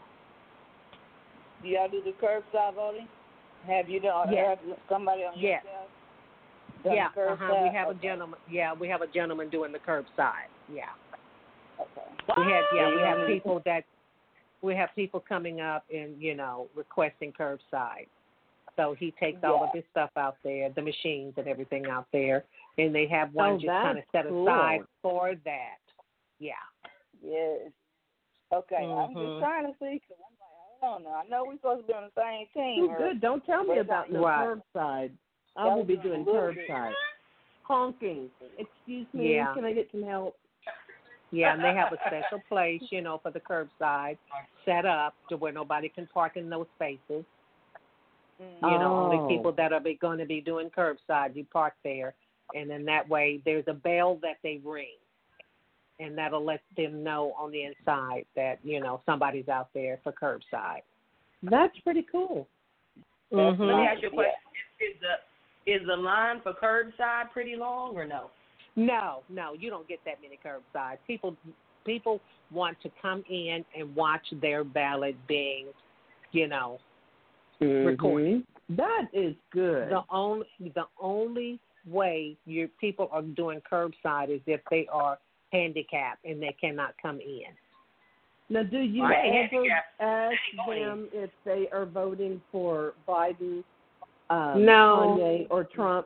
Do y'all do the curbside voting? Have you done? Yes. Have somebody on Yes. your staff done Yeah, the curbside? uh-huh. We have okay. a gentleman. Yeah, we have a gentleman doing the curbside. Yeah. Okay. We had, yeah, we have Mhm. people that, we have people coming up and, you know, requesting curbside. So he takes all of Yeah. his stuff out there, the machines and everything out there, and they have one Oh, just that's kind of set cool. aside for that. Yeah. Yes. Okay. I'm Mhm. just trying to see because I'm like, I don't know. I know we're supposed to be on the same team. Oh, good. Don't tell me but about no Right. curbside. I That will be was doing a little bit- curbside. Honking. Excuse me. Yeah. Can I get some help? Yeah, and they have a special place, you know, for the curbside set up to where nobody can park in those spaces. Mm-hmm. You know, Oh. only people that are be, going to be doing curbside, you park there. And then that way there's a bell that they ring. And that'll let them know on the inside that, you know, somebody's out there for curbside. That's pretty cool. Let Mm-hmm. me ask you a question. Is, is the is the line for curbside pretty long or no? No, no, you don't get that many curbside. People people want to come in and watch their ballot being, you know, recorded. That is good. The only the only way your people are doing curbside is if they are handicapped and they cannot come in. Now, do you Right. ever Yeah. ask Going. them if they are voting for Biden, um, No. Kanye, or Trump?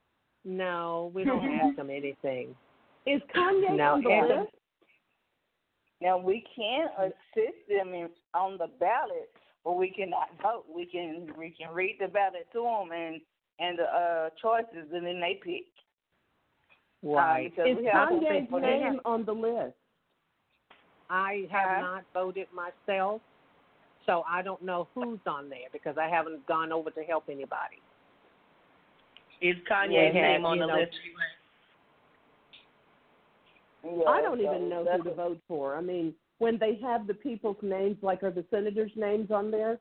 No, we don't ask them anything. Is Kanye No, on the every- list? Now we can assist them in, on the ballot, but we cannot vote. We can we can read the ballot to them and and the uh, choices, and then they pick. Right. Uh, because Is we have some Kanye's people that name have- on the list? I have Huh? not voted myself, so I don't know who's on there because I haven't gone over to help anybody. Is Kanye's We have, name on you the know, list? Yeah, I don't so even know that's who to vote for. I mean, when they have the people's names, like are the senators' names on there?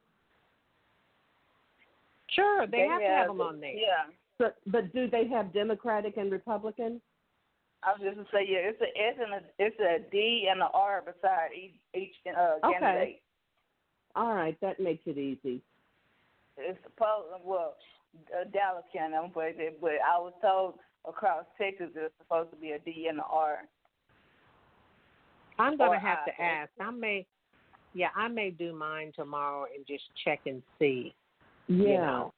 Sure, they, have to have them the- on there. Yeah. But but do they have Democratic and Republican? I was just gonna say, yeah, it's a S and a it's a D and an R beside each each uh, Okay. candidate. All right, that makes it easy. It's supposed well, uh, Dallas County, I'm gonna put it, but I was told across Texas it's supposed to be a D and an R. I'm going Or to have I. to ask. I may, yeah, I may do mine tomorrow and just check and see. Yeah. You know.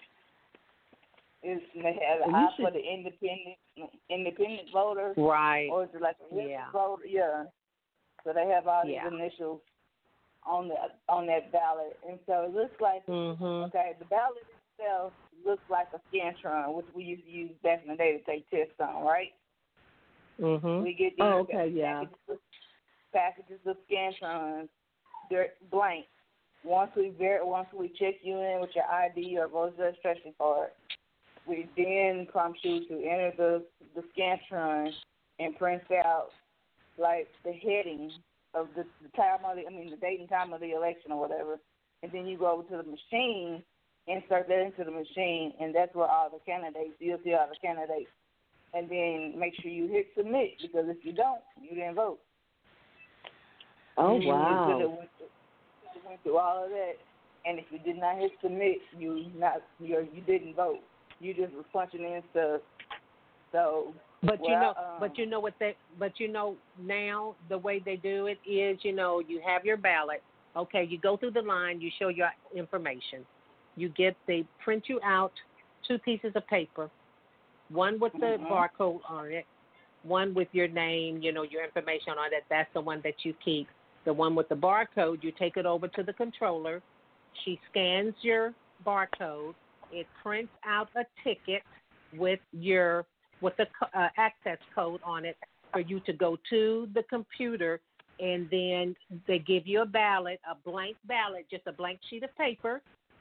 Is they have an Well, you eye for should- the independent independent voters, Right. or is it like a Yeah. voter? Yeah. So they have all these Yeah. initials on the on that ballot, and so it looks like Mm-hmm. okay, the ballot itself looks like a Scantron, which we used to use back in the day to take tests on, right? Mm-hmm. We get these Oh, okay, yeah. packages, packages of Scantrons, they're blank. Once we ver- once we check you in with your I D or voter registration card, we then prompt you to enter the the Scantron and print out like the heading of the, the time of the, I mean, the date and time of the election or whatever, and then you go over to the machine, insert that into the machine, and that's where all the candidates, you'll see all the candidates. And then make sure you hit submit, because if you don't, you didn't vote. Oh, you wow. You went, went through all of that, and if you did not hit submit, you not you you didn't vote. You just were punching in stuff. So, but well, you know, um, but you know what they, but you know now the way they do it is, you know, you have your ballot. Okay, you go through the line, you show your information, you get they print you out two pieces of paper. One with the mm-hmm. barcode on it, one with your name, you know, your information on it. That's the one that you keep. The one with the barcode, you take it over to the controller. She scans your barcode. It prints out a ticket with your with the uh, access code on it for you to go to the computer, and then they give you a ballot, a blank ballot, just a blank sheet of paper,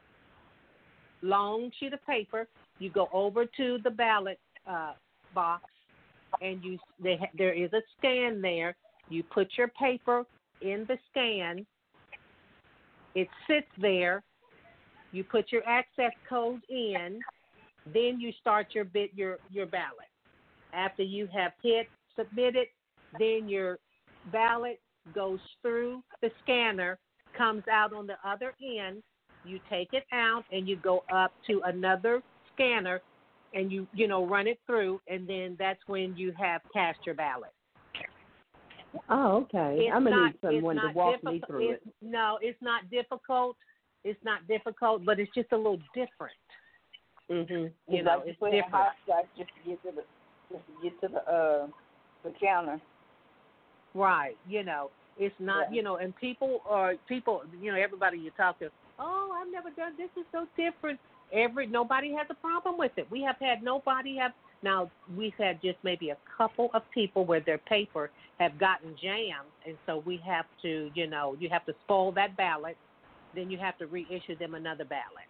long sheet of paper. You go over to the ballot uh, box, and you they ha- there is a scan there. You put your paper in the scan. It sits there. You put your access code in. Then you start your bit your your ballot. After you have hit submit it, then your ballot goes through the scanner, comes out on the other end. You take it out and you go up to another scanner, and you you know run it through, and then that's when you have cast your ballot. Oh, okay. It's I'm gonna not, need someone to walk difficult. me through it's, it. No, it's not difficult. It's not difficult, but it's just a little different. Mhm. You it's know, like it's you put in different. hopscotch just to get to the just to get to the uh the counter. Right. You know, it's not. Yeah. You know, and people are people. You know, everybody you talk to. Oh, I've never done this. Is so different. Every nobody has a problem with it. We have had nobody have now. We've had just maybe a couple of people where their paper have gotten jammed, and so we have to, you know, you have to spoil that ballot. Then you have to reissue them another ballot.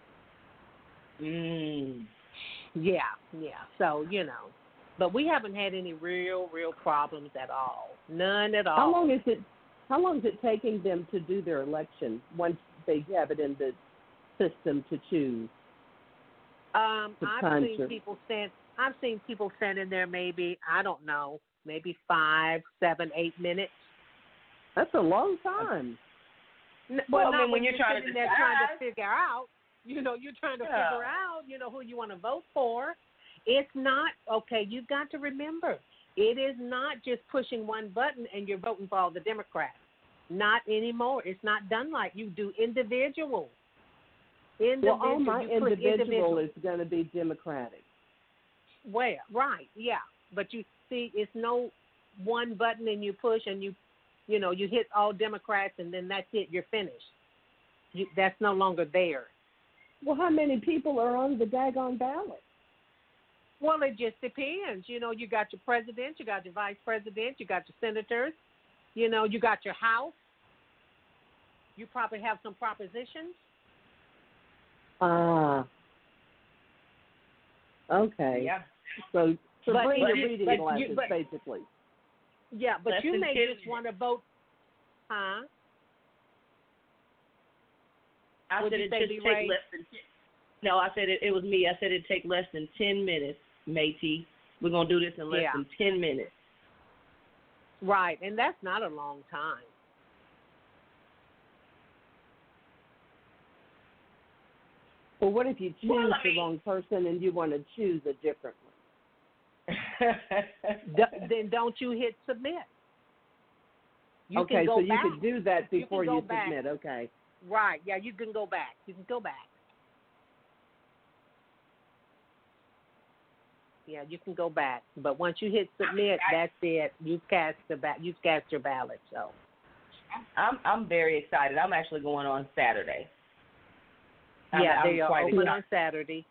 Mm. Yeah, yeah. So you know, but we haven't had any real, real problems at all. None at all. How long is it? How long is it taking them to do their election once they have it in the system to choose? Um, The I've time seen to- people send. I've seen people send in there maybe I don't know, maybe five, seven, eight minutes. That's a long time. N- Well, I not mean, when you're trying to sitting there trying to decide. figure out, you know, you're trying to Yeah. figure out, you know, who you want to vote for. It's not okay. You've got to remember, it is not just pushing one button and you're voting for all the Democrats. Not anymore. It's not done like you do individual. Individual. Well, all my you click individual is going to be Democratic. Well, right, yeah. But you see, it's no one button and you push and you, you know, you hit all Democrats and then that's it. You're finished. You, that's no longer there. Well, how many people are on the daggone ballot? Well, it just depends. You know, you got your president, you got your vice president, you got your senators, you know, you got your House. You probably have some propositions. Ah. Okay. Yeah. So, so But bring it- your but reading you- glasses, but- basically. Yeah, but Less you than may ten just want to vote, huh? I Would said you it say, just B. take Ray? less than. No, I said it. It was me. I said it'd take less than ten minutes, matey. We're gonna do this in less Yeah. than ten minutes. Right, and that's not a long time. Well, what if you choose Well, I the mean- wrong person and you want to choose a different one? D- then don't you hit submit. You okay, can go so you back. could do that You can before go you, back. submit. Okay. Right, yeah, you can go back. You can go back. Yeah, you can go back. But once you hit submit, that's it. You've cast the ba- you've cast your ballot. So I'm I'm very excited. I'm actually going on Saturday. I'm- yeah, I'm they are quite open excited. on Saturday.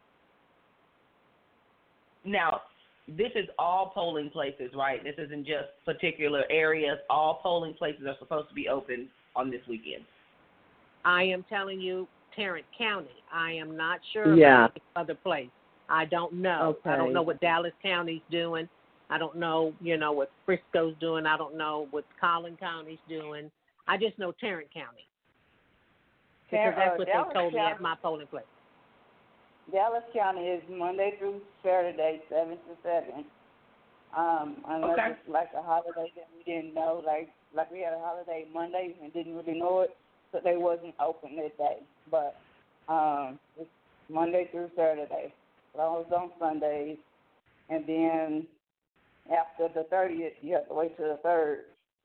Now, this is all polling places, right? This isn't just particular areas. All polling places are supposed to be open on this weekend. I am telling you, Tarrant County. I am not sure Yeah. about any other place. I don't know. I Okay. don't know what Dallas County's doing. I don't know, you know, what Frisco's doing. I don't know what Collin County's doing. I just know Tarrant County. Because that's uh, what Dallas they told me County, at my polling place. Dallas County is Monday through Saturday, seven to seven. Um, unless Okay. it's like a holiday that we didn't know, like like we had a holiday Monday and didn't really know it, so they wasn't open that day. But um, it's Monday through Saturday. Closed on Sundays, and then after the thirtieth, you have to wait till the third.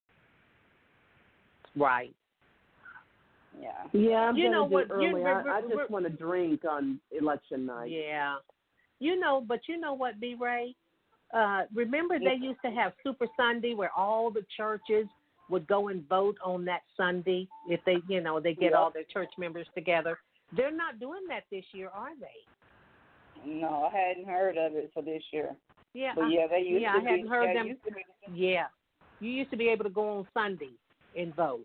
Right. Yeah. Yeah, I'm You gonna know do what, early. you- I, re- I re- just want to drink on election night. Yeah. You know, but you know what, B. Ray? Uh, remember they used to have Super Sunday where all the churches would go and vote on that Sunday if they, you know, they get Yep. all their church members together. They're not doing that this year, are they? No, I hadn't heard of it for this year. Yeah. But I- yeah, they used yeah, to I hadn't be, heard they them. used to be, Yeah. You used to be able to go on Sunday and vote.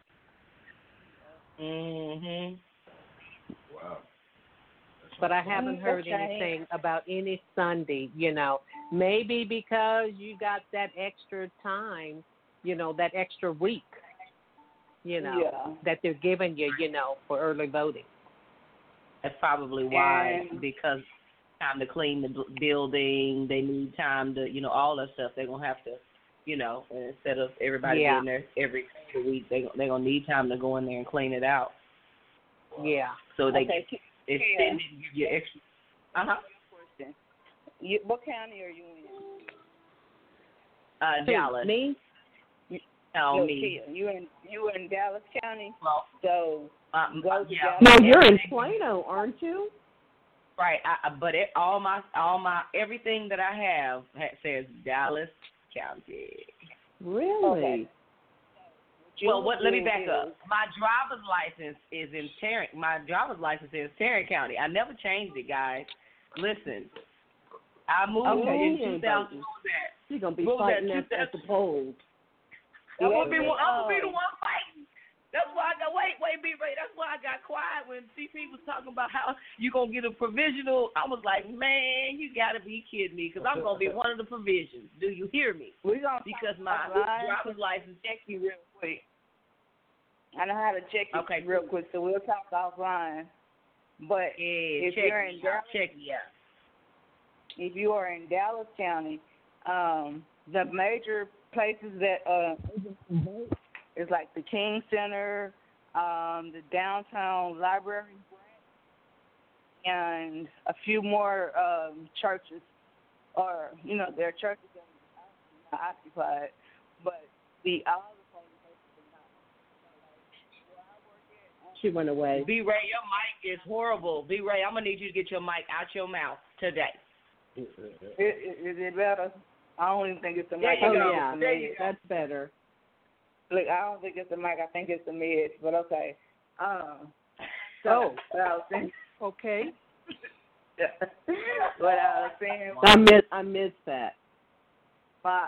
Mhm. Wow. But I haven't Mm, heard okay. anything about any Sunday, you know. Maybe because you got that extra time, you know, that extra week, you know, Yeah. that they're giving you, you know, for early voting. That's probably why, And- because time to clean the bu- building, they need time to, you know, all that stuff. They're gonna have to, you know, instead of everybody Yeah. being there every week, they they're gonna need time to go in there and clean it out. Yeah. So they Okay, Ki- extend it, give you extra. Uh huh. question. You, what county are you in? Uh, Who, Dallas. Me? Oh, no, me. Kia. You in you in Dallas County? Well, So uh, go to yeah. Dallas. No, you're in Everything- Plano, aren't you? Right, I, I- but it, all my, all my, everything that I have ha- says Dallas County. Really? Okay. Well, what? Let me June back is- up. My driver's license is in Tarrant. My driver's license is Tarrant County. I never changed it, guys. Listen, I moved Okay, in you ain't two thousand. voting. What was that? You're gonna be What was that, fighting at, two at the polls. I'm gonna be, one- I'm gonna be Oh. the one fighting. That's why I got wait, wait, be Ray. That's why I got quiet when C P was talking about how you gonna get a provisional. I was like, man, you gotta be kidding me, because I'm gonna be one of the provisions. Do you hear me? We're gonna Because talk my offline. driver's license. Check you real quick. I know how to check you Okay, real cool. quick, so we'll talk offline. But Yeah, if check you're me in out. Dallas, Check me out. if you are in Dallas County, um, the major places that uh is like the King Center, um, the downtown library, and a few more um, churches, or you know, there are churches that are not occupied, but the all the places are not. She went away. B Ray, your mic is horrible. B Ray, I'm gonna need you to get your mic out your mouth today. Is, is it better? I don't even think it's the There mic. you Oh I think go. it's yeah, the There meds. you go. that's better. Look, I don't think it's the mic. I think it's the meds. But okay. Um. So Oh. what I was saying. Okay. what I was saying. I miss I missed that. My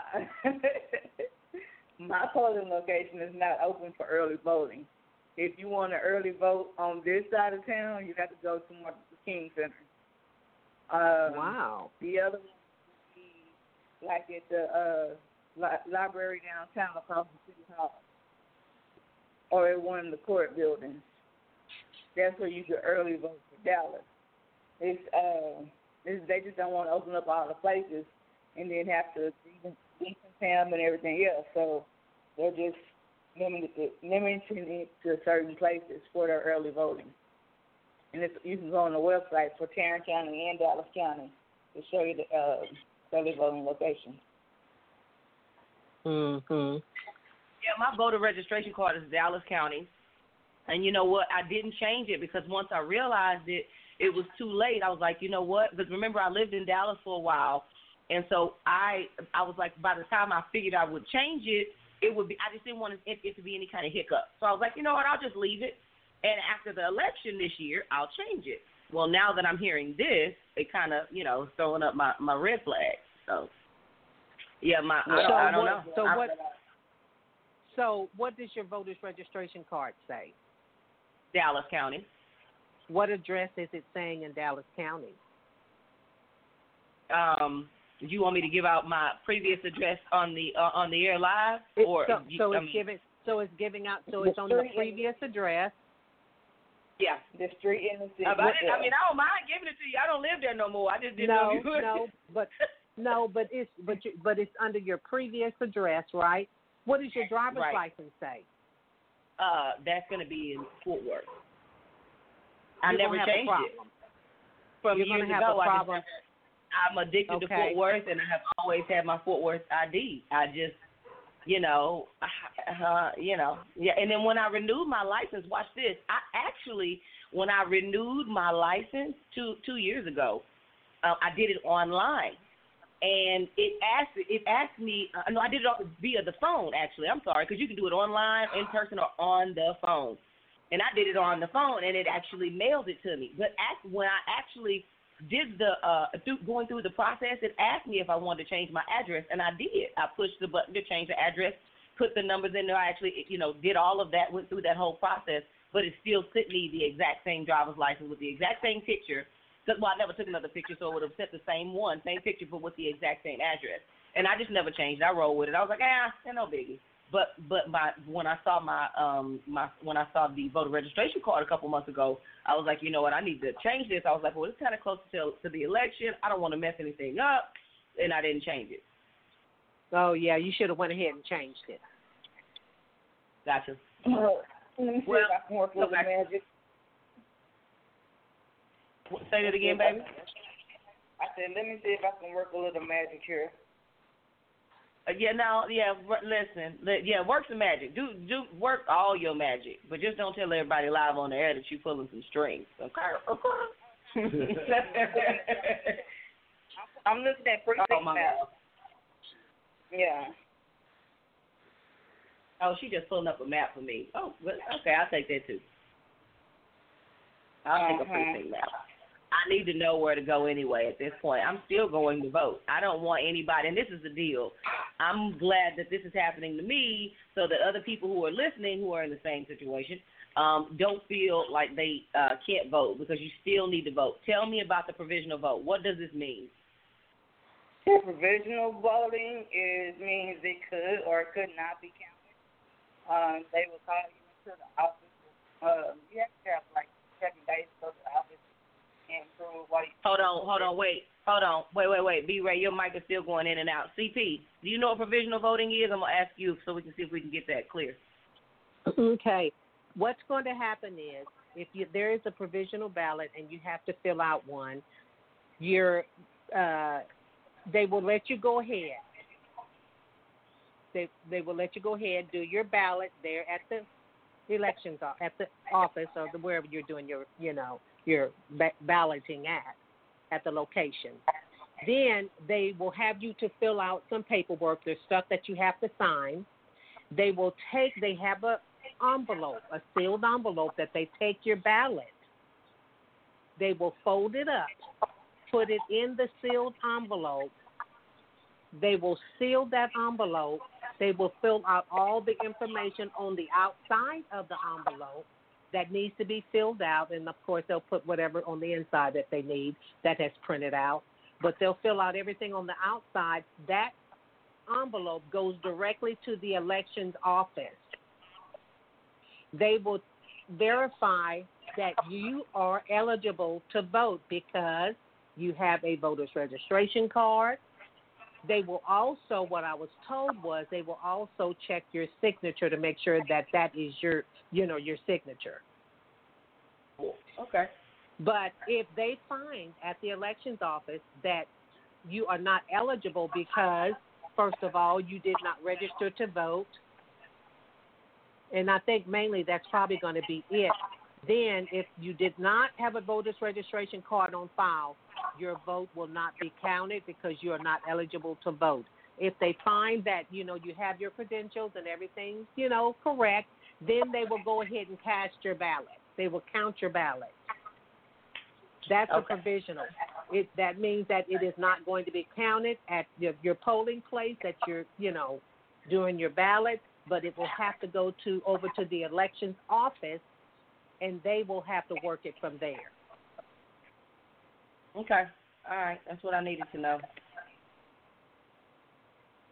my polling location is not open for early voting. If you want to early vote on this side of town, you have to go to Martin Luther King Center. Um, Wow. The other one would be like at the uh, li- library downtown across the city hall, or at one of the court buildings. That's where you can early vote for Dallas. It's uh, it's, they just don't want to open up all the places and then have to decontam and everything else. So they're just limiting it, limiting it to certain places for their early voting. And it's, you can go on the website for Tarrant County and Dallas County to show you the uh, early voting location. Mhm. Yeah, my voter registration card is Dallas County. And you know what? I didn't change it because once I realized it, it was too late. I was like, you know what? Because remember, I lived in Dallas for a while. And so I I was like, by the time I figured I would change it, it would be, I just didn't want it, it to be any kind of hiccup. So I was like, you know what? I'll just leave it. And after the election this year, I'll change it. Well, now that I'm hearing this, it kind of, you know, throwing up my, my red flag. So, yeah, my I, So I don't what- know. so I- what- So what does your voter's registration card say? Dallas County. What address is it saying in Dallas County? Um, Do you want me to give out my previous address on the uh, on the air live, It, or so, you, so I it's mean, giving. So it's giving out. So it's on the previous address. Yeah, the street in the city. Uh, but I, didn't- I mean, I don't mind giving it to you. I don't live there no more. I just didn't know No, if you would. no, but no, but it's but you, but it's under your previous address, right? What does your driver's Right. license say? Uh, that's going to be in Fort Worth. I You're never gonna have a changed it. problem. From You're years gonna have ago, a I just problem. never- I'm addicted to Okay. Fort Worth, and I have always had my Fort Worth I D. I just, you know, uh, you know, yeah. And then when I renewed my license, watch this. I actually, when I renewed my license two two years ago, uh, I did it online, and it asked it asked me. Uh, no, I did it on- via the phone. Actually, I'm sorry, because you can do it online, in person, or on the phone. And I did it on the phone, and it actually mailed it to me. But act, when I actually did the uh, through, going through the process, it asked me if I wanted to change my address, and I did. I pushed the button to change the address, put the numbers in there. I actually, you know, did all of that, went through that whole process, but it still sent me the exact same driver's license with the exact same picture. Cause, well, I never took another picture, so it would have sent the same one, same picture, but with the exact same address. And I just never changed. I rolled with it. I was like, ah, ain't no biggie. But but my when I saw my um my when I saw the voter registration card a couple months ago, I was like, you know what, I need to change this. I was like, well, it's kind of close to to the election. I don't want to mess anything up, and I didn't change it. Oh yeah, you should have went ahead and changed it. Gotcha. Well, let me see Well, if I can work with the okay. magic. Say that again, baby. I said, let me see if I can work a little magic here. Uh, yeah, no, yeah. r- Listen, li- yeah, work some magic. Do do work all your magic, but just don't tell everybody live on the air that you pulling some strings. Okay. I'm looking at precinct Oh, my map. Yeah. Oh, she just pulling up a map for me. Oh, well, okay, I'll take that too. I'll take a Uh-huh. precinct map. I need to know where to go anyway at this point. I'm still going to vote. I don't want anybody, and this is the deal. I'm glad that this is happening to me so that other people who are listening who are in the same situation um, don't feel like they uh, can't vote, because you still need to vote. Tell me about the provisional vote. What does this mean? Provisional voting is means it could or it could not be counted. Um, they will call you into the office. Um, you have to have like seven days to go to the office and prove what you Hold on, hold on, wait. Hold on. Wait, wait, wait. B-Ray, your mic is still going in and out. C P, do you know what provisional voting is? I'm going to ask you so we can see if we can get that clear. Okay. What's going to happen is if you, there is a provisional ballot and you have to fill out one, you're, uh, they will let you go ahead. They they will let you go ahead, do your ballot there at the elections o- at the office or the, wherever you're doing your you know your ba- balloting at at the location. Then they will have you to fill out some paperwork. There's stuff that you have to sign. They will take. They have a envelope, a sealed envelope that they take your ballot. They will fold it up, put it in the sealed envelope. They will seal that envelope. They will fill out all the information on the outside of the envelope that needs to be filled out. And, of course, they'll put whatever on the inside that they need that has printed out. But they'll fill out everything on the outside. That envelope goes directly to the elections office. They will verify that you are eligible to vote because you have a voter's registration card. They will also, what I was told was, they will also check your signature to make sure that that is your, you know, your signature. Okay. But if they find at the elections office that you are not eligible because, first of all, you did not register to vote, and I think mainly that's probably going to be it. Then if you did not have a voter's registration card on file, your vote will not be counted because you are not eligible to vote. If they find that, you know, you have your credentials and everything, you know, correct, then they will go ahead and cast your ballot. They will count your ballot. That's Okay. a provisional. It, that means that it is not going to be counted at your, your polling place that you're, you know, doing your ballot, but it will have to go to over to the elections office, and they will have to work it from there. Okay. All right. That's what I needed to know.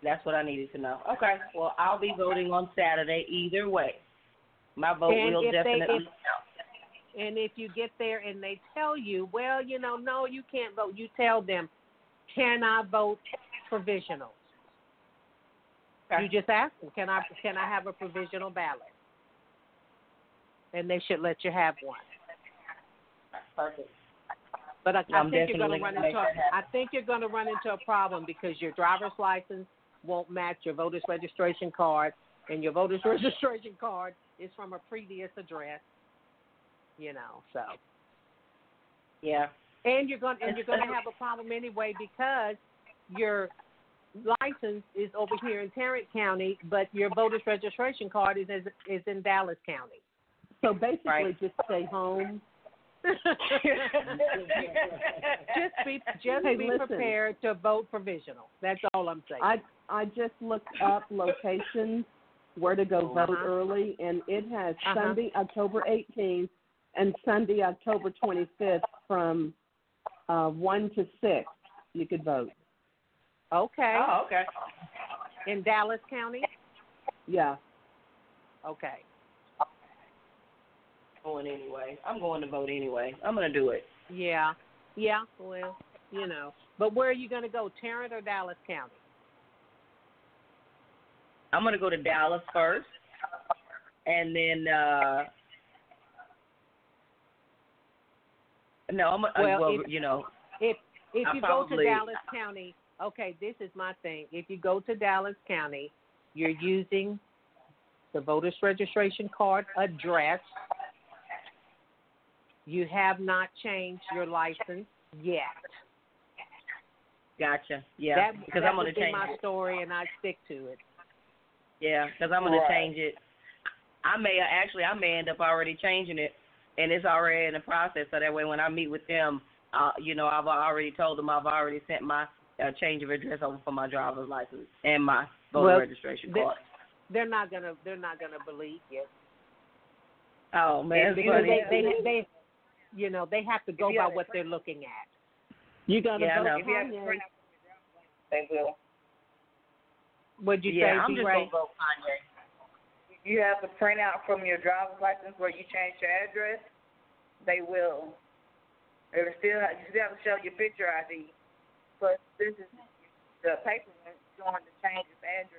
That's what I needed to know. Okay. Well, I'll be voting on Saturday either way. My vote And will if they- definitely if- And if you get there and they tell you, well, you know, no, you can't vote, you tell them, can I vote provisional? Okay. You just ask them, can I can I have a provisional ballot? And they should let you have one. Perfect. But I, I I'm think you're going definitely to run gonna into make a, that I happen. think you're going to run into a problem because your driver's license won't match your voter's registration card, and your voter's registration card is from a previous address. You know, so Yeah. and you're going and you're going to have a problem anyway because your license is over here in Tarrant County, but your voter's registration card is is, is in Dallas County. So basically, Right. just stay home. just be just Hey, be listen. prepared to vote provisional. That's all I'm saying. I I just looked up locations where to go vote Uh-huh. early, and it has Uh-huh. Sunday, October eighteenth, and Sunday, October twenty-fifth, from uh, one to six. You could vote. Okay. Oh, okay. In Dallas County? Yeah. Okay. Going anyway. I'm going to vote anyway. I'm going to do it. Yeah. Yeah, well, you know. But where are you going to go, Tarrant or Dallas County? I'm going to go to Dallas first, and then uh, no, I'm gonna, Well, well, if- you know, If if I you probably- go to Dallas County, okay, this is my thing. If you go to Dallas County, you're using the voter's registration card address. You have not changed your license yet. gotcha. Yeah, that because that I'm going would to be change my it. story, and I stick to it. Yeah, because I'm going Right. to change it. I may actually, I may end up already changing it, and it's already in the process. So that way, when I meet with them, uh, you know, I've already told them I've already sent my uh, change of address over for my driver's license and my voter Well, registration they- card. They're not gonna. They're not gonna believe you. Oh man, because funny. they, they, they, you know, they have to go If you by have a what they're looking at. You got to Yeah, I vote know. If you have a Kanye. print out from your driver's license, they will. What'd you yeah, say, I'm just D-Ray? gonna vote Kanye. You have to print out from your driver's license where you changed your address, they will. It will still you still have to show your picture I D. But this is the paper one showing the change of address.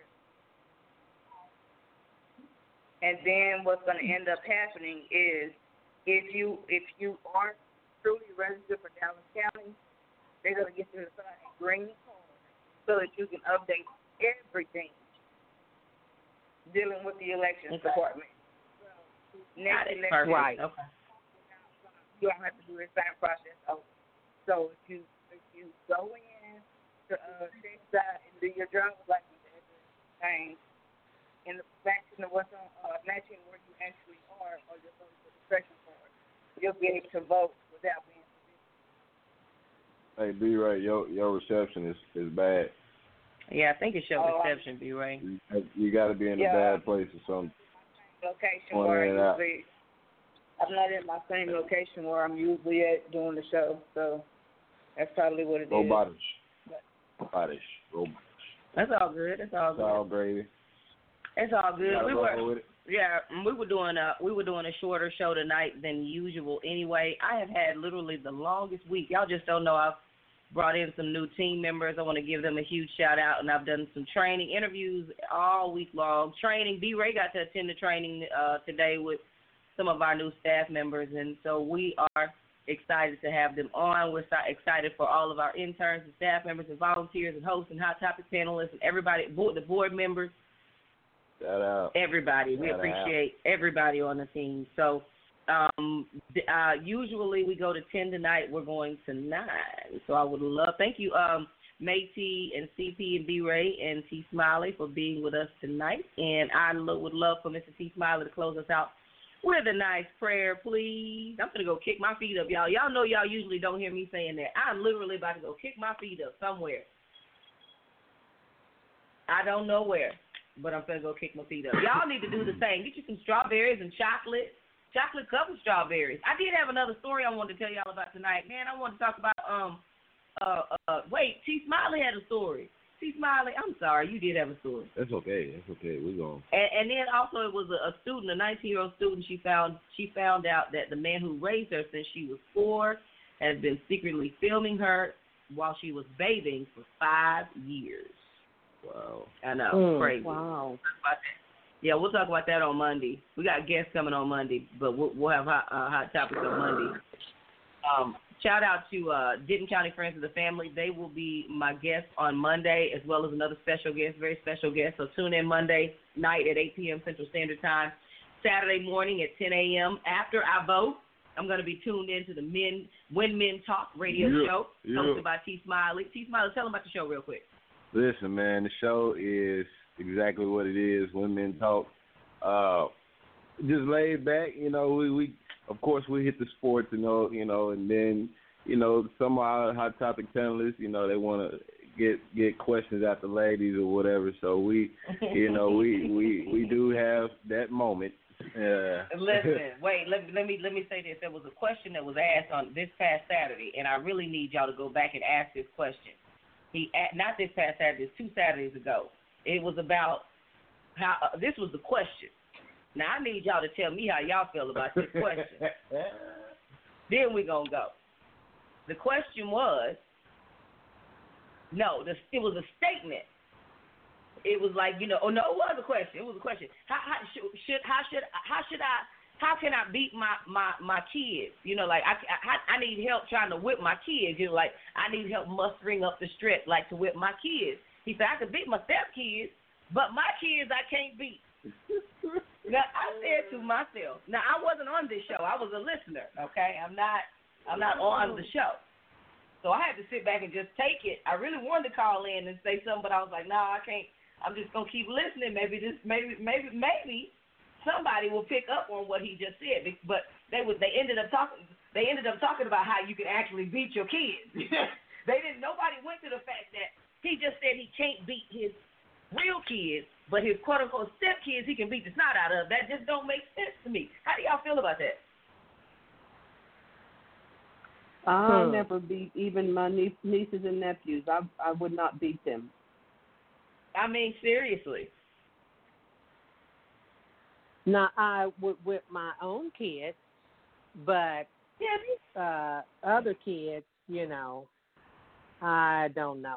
And then what's going to end up happening is if you if you aren't truly registered for Dallas County, they're going to get you to sign a green card so that you can update everything dealing with the elections Okay. department. So, Got next it. election, Perfect. Right. Okay. you don't have to do the same process over. So if you if you go in to uh, check that and do your driver's license change and the matching of what's on uh, matching where you actually are or your voter registration card, you'll be able to vote without being. Hey, B Ray, your your reception is is bad. Yeah, I think it's your Oh, I- reception, B Ray. You, you got to be in Yeah. a bad place or something. Location Going where in and I out. usually, I'm not in my same location where I'm usually at doing the show, so that's probably what it is. Robotish. Robotish. Robotish. That's all good. That's all It's good. all gravy. It's all You good. gotta We roll were with it. yeah, we were doing a we were doing a shorter show tonight than usual. Anyway, I have had literally the longest week. Y'all just don't know. I've brought in some new team members. I want to give them a huge shout out, and I've done some training interviews all week long. Training. B Ray got to attend the training uh, today with some of our new staff members, and so we are excited to have them on. We're so excited for all of our interns and staff members and volunteers and hosts and hot topic panelists and everybody, board, the board members. Shout out. Everybody. We Shout out. appreciate everybody on the team. So um, th- uh, usually we go to ten tonight. We're going to nine. So I would love, thank you, um, Métis and C P and B-Ray and T. Smiley for being with us tonight. And I lo- would love for Mister T. Smiley to close us out with a nice prayer, please. I'm going to go kick my feet up, y'all. Y'all know y'all usually don't hear me saying that. I'm literally about to go kick my feet up somewhere. I don't know where, but I'm going to go kick my feet up. Y'all need to do the same. Get you some strawberries and chocolate, chocolate covered strawberries. I did have another story I wanted to tell y'all about tonight. Man, I wanted to talk about, um, uh, uh, wait, T. Smiley had a story. T. T. Smiley, I'm sorry, you did have a story. That's okay. That's okay. We're going. And, and then also it was a, a student, a nineteen-year-old student. She found she found out that the man who raised her since she was four had been secretly filming her while she was bathing for five years. Wow. I know, Mm, crazy. Wow. Yeah, we'll talk about that on Monday. We got guests coming on Monday, but we'll, we'll have hot, uh, hot topics on Monday. Um, shout out to uh, Denton County Friends of the Family. They will be my guests on Monday, as well as another special guest, very special guest. So tune in Monday night at eight p.m. Central Standard Time. Saturday morning at ten a.m. After I vote, I'm going to be tuned in to the Men When Men Talk radio Yeah, show, yeah. hosted by T. Smiley. T. Smiley, tell them about the show real quick. Listen, man, the show is exactly what it is. When Men Talk, uh, just laid back. You know, we, we of course we hit the sports, you know, you know, and then you know some of our hot topic panelists, you know, they want to get get questions out the ladies or whatever. So we, you know, we we we do have that moment. Yeah. Listen, wait. Let, let me let me say this. There was a question that was asked on this past Saturday, and I really need y'all to go back and ask this question. He not this past Saturday, it's two Saturdays ago. It was about how uh, this was the question. Now I need y'all to tell me how y'all feel about this question. Then we gonna go. The question was no. The, it was a statement. It was like, you know, oh no, it was a question. It was a question. How, how should, should how should how should I how can I beat my my my kids? You know, like I I, I need help trying to whip my kids. You know, like I need help mustering up the strength, like to whip my kids. He said I could beat my stepkids, but my kids I can't beat. Now I said to myself, now I wasn't on this show. I was a listener. Okay, I'm not I'm not on the show. So I had to sit back and just take it. I really wanted to call in and say something, but I was like, no, nah, I can't. I'm just gonna keep listening. Maybe this, maybe, maybe, maybe somebody will pick up on what he just said. But they was, they ended up talking. They ended up talking about how you can actually beat your kids. They didn't. Nobody went to the fact that he just said he can't beat his real kids, but his quote unquote step kids he can beat the snot out of. That just don't make sense to me. How do y'all feel about that? I Hmm. never beat even my niece, nieces and nephews. I I would not beat them. I mean, seriously. Now, I would whip my own kids, but uh, other kids, you know, I don't know.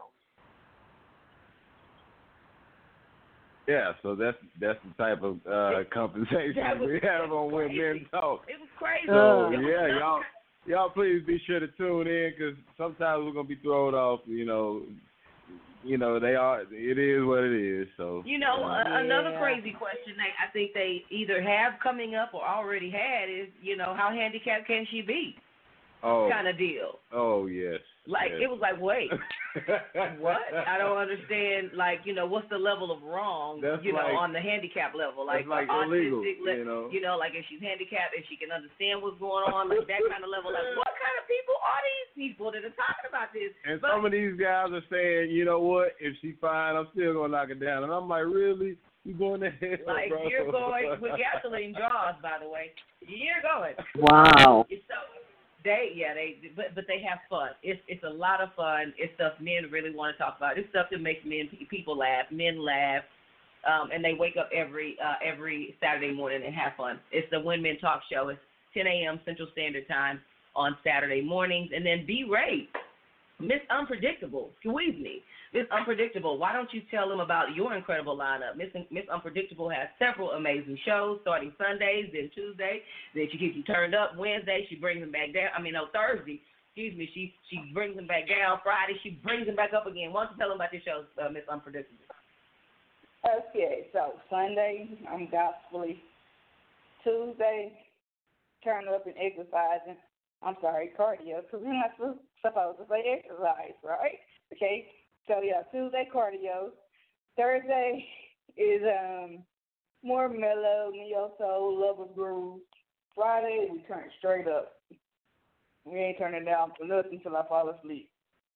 Yeah, so that's that's the type of uh, compensation That was- we have on When Men Talk. It was crazy. So It was yeah, nuts. y'all y'all please be sure to tune in because sometimes we're gonna be thrown off. You know, you know they are. It is what it is. So You know, uh, a, another crazy question they, I think they either have coming up or already had is, you know, how handicapped can she be? oh Kind of deal. oh yes. Like, yes. it was like, wait, what? I don't understand, like, you know, what's the level of wrong, That's you know, like- on the handicap level? Like, that's like autistic, illegal, le- you know? You know, like if she's handicapped, if she can understand what's going on, like that kind of level. Like, what kind of people are these people that are talking about this? And But- some of these guys are saying, you know what? If she fine, I'm still gonna knock her down. And I'm like, really? You going to hell, Like, bro? you're going with gasoline jaws, by the way. You're going. Wow. So they, yeah, they, but but they have fun. It's it's a lot of fun. It's stuff men really want to talk about. It's stuff that makes men people laugh, men laugh, um, and they wake up every uh, every Saturday morning and have fun. It's the When Men Talk show. It's ten a.m. Central Standard Time on Saturday mornings, and then B. Ray, Miss Unpredictable, squeeze me. Miss Unpredictable, why don't you tell them about your incredible lineup? Miss Miss Unpredictable has several amazing shows starting Sundays, then Tuesday, then she keeps you turned up. Wednesday, she brings them back down. I mean, no, Thursday, excuse me, she she brings them back down. Friday, she brings them back up again. Why don't you tell them about your shows, uh, Miss Unpredictable? Okay, so Sunday, I'm gospelly. Tuesday, turn up and exercising. I'm sorry, cardio, because we're not supposed to say exercise, right? Okay, so yeah, Tuesday, cardio. Thursday is um more mellow, neo soul, lover's groove. Friday, we turn straight up. We ain't turning down for nothing until I fall asleep.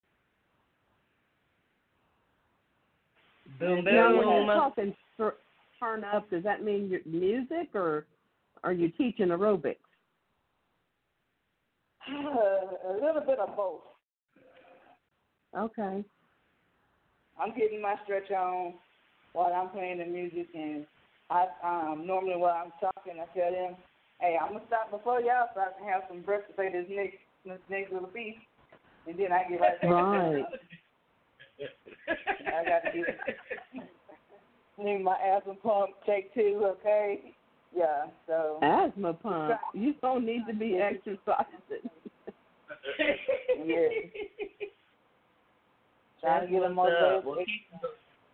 Boom, Now, when boom. you're talking tur- turn up, does that mean your music or are you teaching aerobics? a little bit of both. Okay. I'm getting my stretch on while I'm playing the music, and I um, normally while I'm talking, I tell them, hey, I'm gonna stop before y'all so I can have some breath to play this next this next little piece, and then I get right back. Right. I got to get need my asthma pump. Take two, okay? Yeah. So asthma pump. You don't need to be exercising. Yeah. Trying to get them more. Well, keep,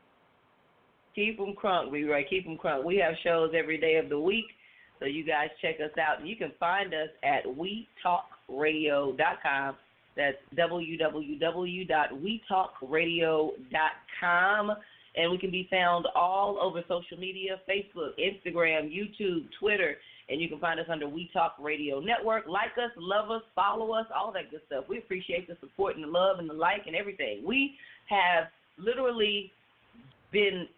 keep them crunk, be right. Keep them crunk. We have shows every day of the week, so you guys check us out. You can find us at we talk radio dot com. That's w w w dot we talk radio dot com. And we can be found all over social media, Facebook, Instagram, YouTube, Twitter. And you can find us under We Talk Radio Network. Like us, love us, follow us, all that good stuff. We appreciate the support and the love and the like and everything. We have literally been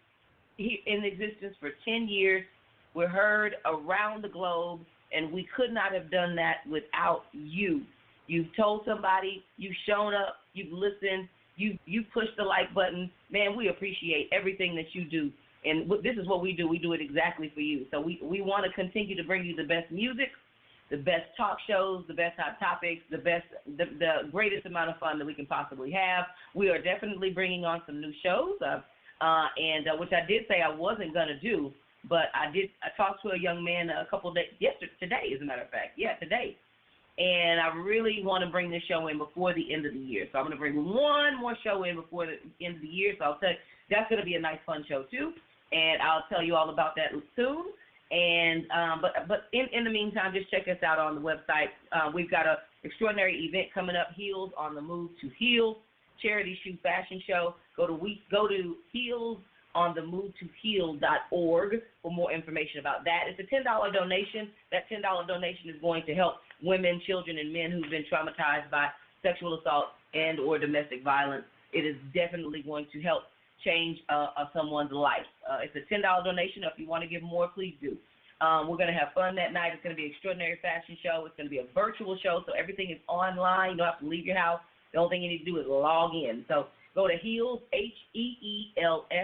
in existence for ten years. We're heard around the globe, and we could not have done that without you. You've told somebody, you've shown up, you've listened, you you pushed the like button. Man, we appreciate everything that you do. And this is what we do. We do it exactly for you. So we, we want to continue to bring you the best music, the best talk shows, the best hot topics, the best, the, the greatest amount of fun that we can possibly have. We are definitely bringing on some new shows, uh, uh, and uh, which I did say I wasn't going to do, but I did. I talked to a young man a couple of days, yesterday, today, as a matter of fact. Yeah, today. And I really want to bring this show in before the end of the year. So I'm going to bring one more show in before the end of the year. So I'll tell you, that's going to be a nice, fun show, too. And I'll tell you all about that soon. And um, but but in, in the meantime, just check us out on the website. Uh, we've got an extraordinary event coming up, Heels on the Move to Heal, charity shoe fashion show. Go to we go to Heels on the move to heal dot org for more information about that. It's a ten dollars donation. That ten dollars donation is going to help women, children, and men who've been traumatized by sexual assault and or domestic violence. It is definitely going to help change uh, uh, someone's life. Uh, it's a ten dollars donation. If you want to give more, please do. Um, we're going to have fun that night. It's going to be an extraordinary fashion show. It's going to be a virtual show, so everything is online. You don't have to leave your house. The only thing you need to do is log in. So go to Heels, H E E L S,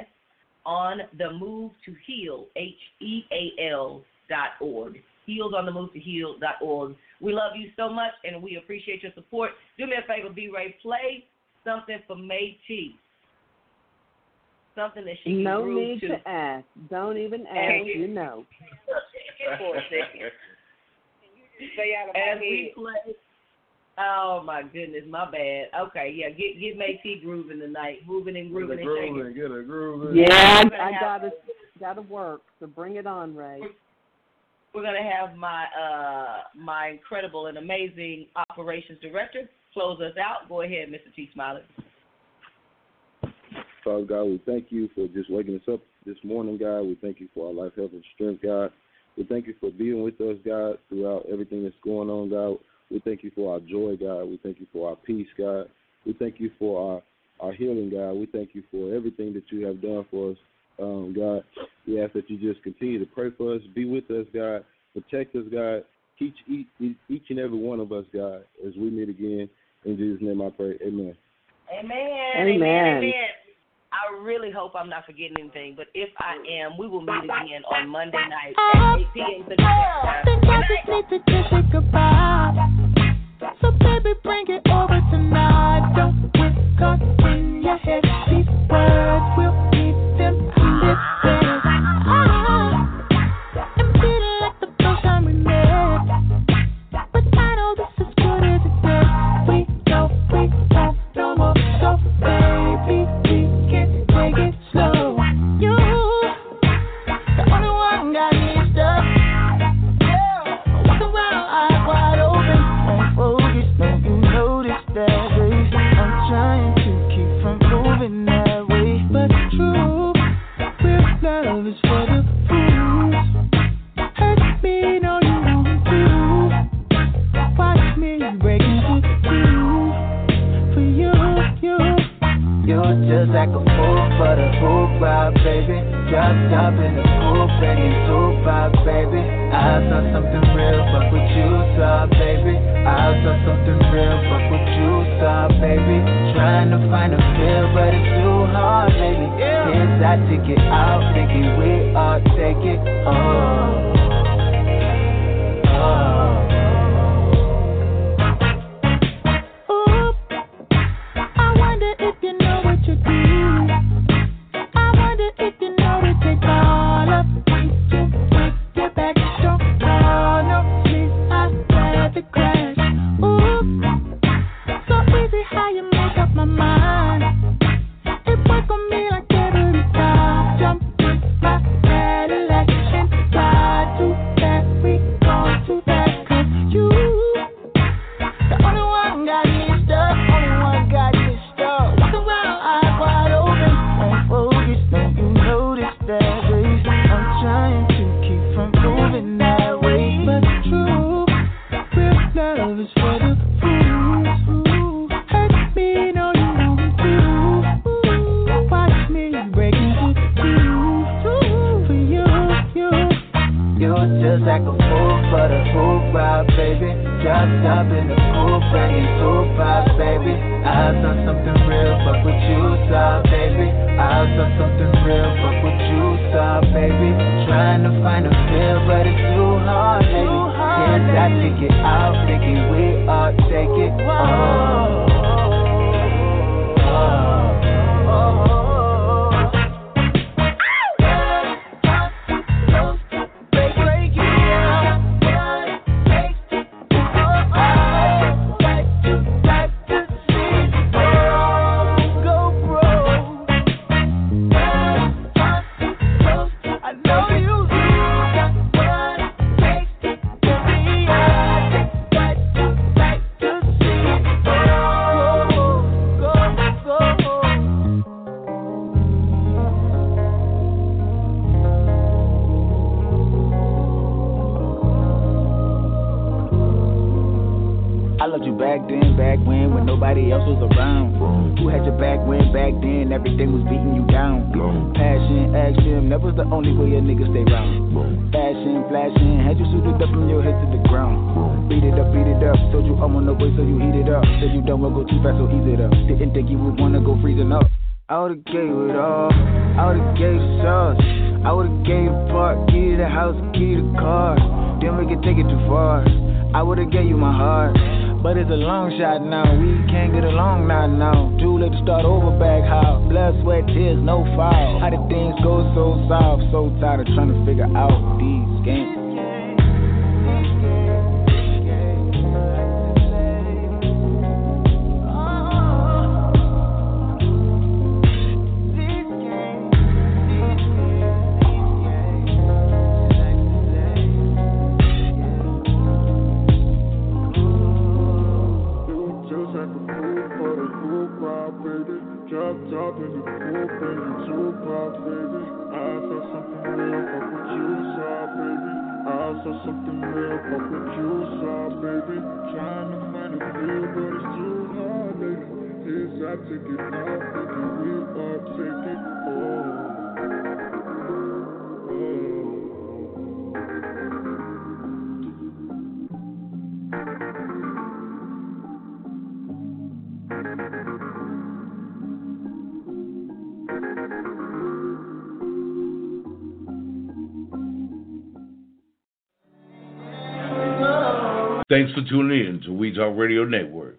on the Move to Heal, H E A L dot org. Heels on the Move to Heal dot org. We love you so much, and we appreciate your support. Do me a favor, B-Ray, play something for May T. Something that she can no groove need to. to ask. Don't even ask. And you know. For a second. Stay out of my As head. we play. Oh my goodness, my bad. Okay, yeah, get get May T grooving tonight, moving and grooving Get a and shaking. grooving, get a grooving. Yeah, We're gonna I have- gotta gotta work. So bring it on, Ray. We're gonna have my uh my incredible and amazing operations director close us out. Go ahead, Mister T. Smiley. Father God, we thank you for just waking us up this morning, God. We thank you for our life, health, and strength, God. We thank you for being with us, God, throughout everything that's going on, God. We thank you for our joy, God. We thank you for our peace, God. We thank you for our, our healing, God. We thank you for everything that you have done for us, um, God. We ask that you just continue to pray for us, be with us, God. Protect us, God. Teach each, each and every one of us, God, as we meet again. In Jesus' name I pray. Amen. Amen. Amen. Amen. Amen. I really hope I'm not forgetting anything, but if I am, we will meet again on Monday night at eight p.m. Central Time. Think I just need to kiss it goodbye. So baby, bring it over tonight. Don't get caught in your head. These words will keep them in this bed. I'm feeling like the first time we met, but I know this is good as it gets. We know we won't no more, so baby, we can take it slow. You, the only one got me stuck. Walk around, eyes wide open, won't focus, don't you notice that, baby? I'm trying to keep from moving that way, but true, real love is for the fools. Hurt me, no you won't do. Watch me break into two. For you, you, you're just like a fool for the whole crowd, baby. Drop top in the cool, brand new Tupac, baby. I saw something real, fuck what you saw, baby. I saw something real, fuck what you saw, baby. Trying to find a feel, but it's too hard lately. Kids, I take it out, thinking we all take it. Oh, oh. If you know what you do, I wonder if you know it takes all of me to make you back strong. Oh no, please, I'd rather crash. Ooh, so easy how you make up my mind. It work on me like every time. Jump in my Cadillac and ride too fast. We gone too fast 'cause you, the only one got me stuck, only one got me stuck. Love is for the fools who hurt me, know you want me to. Ooh, watch me break into two for you, you. You're just like a fool for the hoop ride, baby. Drop top in the coupe, banging Tupac, baby. I saw something real, fuck what you saw, baby. I saw something real, fuck what you saw, baby. Trying to find a feel, but it's too hard, baby. Kids, I take it out, thinking we all take it. Oh, oh, oh. Back then, back when, when nobody else was around. Who had your back when, back then, everything was beating you down. Passion, action, that was the only way a nigga stay round. Fashion, flashing, had you suited up from your head to the ground. Beat it up, beat it up, told you I'm on the way, so you heat it up. Said you don't wanna go too fast, so ease it up. Didn't think you would wanna go freezing up. I would've gave it all, I would've gave the sauce. I would've gave the park, key to the house, key to the car. Then we could take it too far. I would've gave you my heart. But it's a long shot now, we can't get along now, now. Too late to start over back how. Blood, sweat, tears, no foul. How did things go so soft? So tired of trying to figure out these games. Thanks for tuning in to We Talk Radio Network.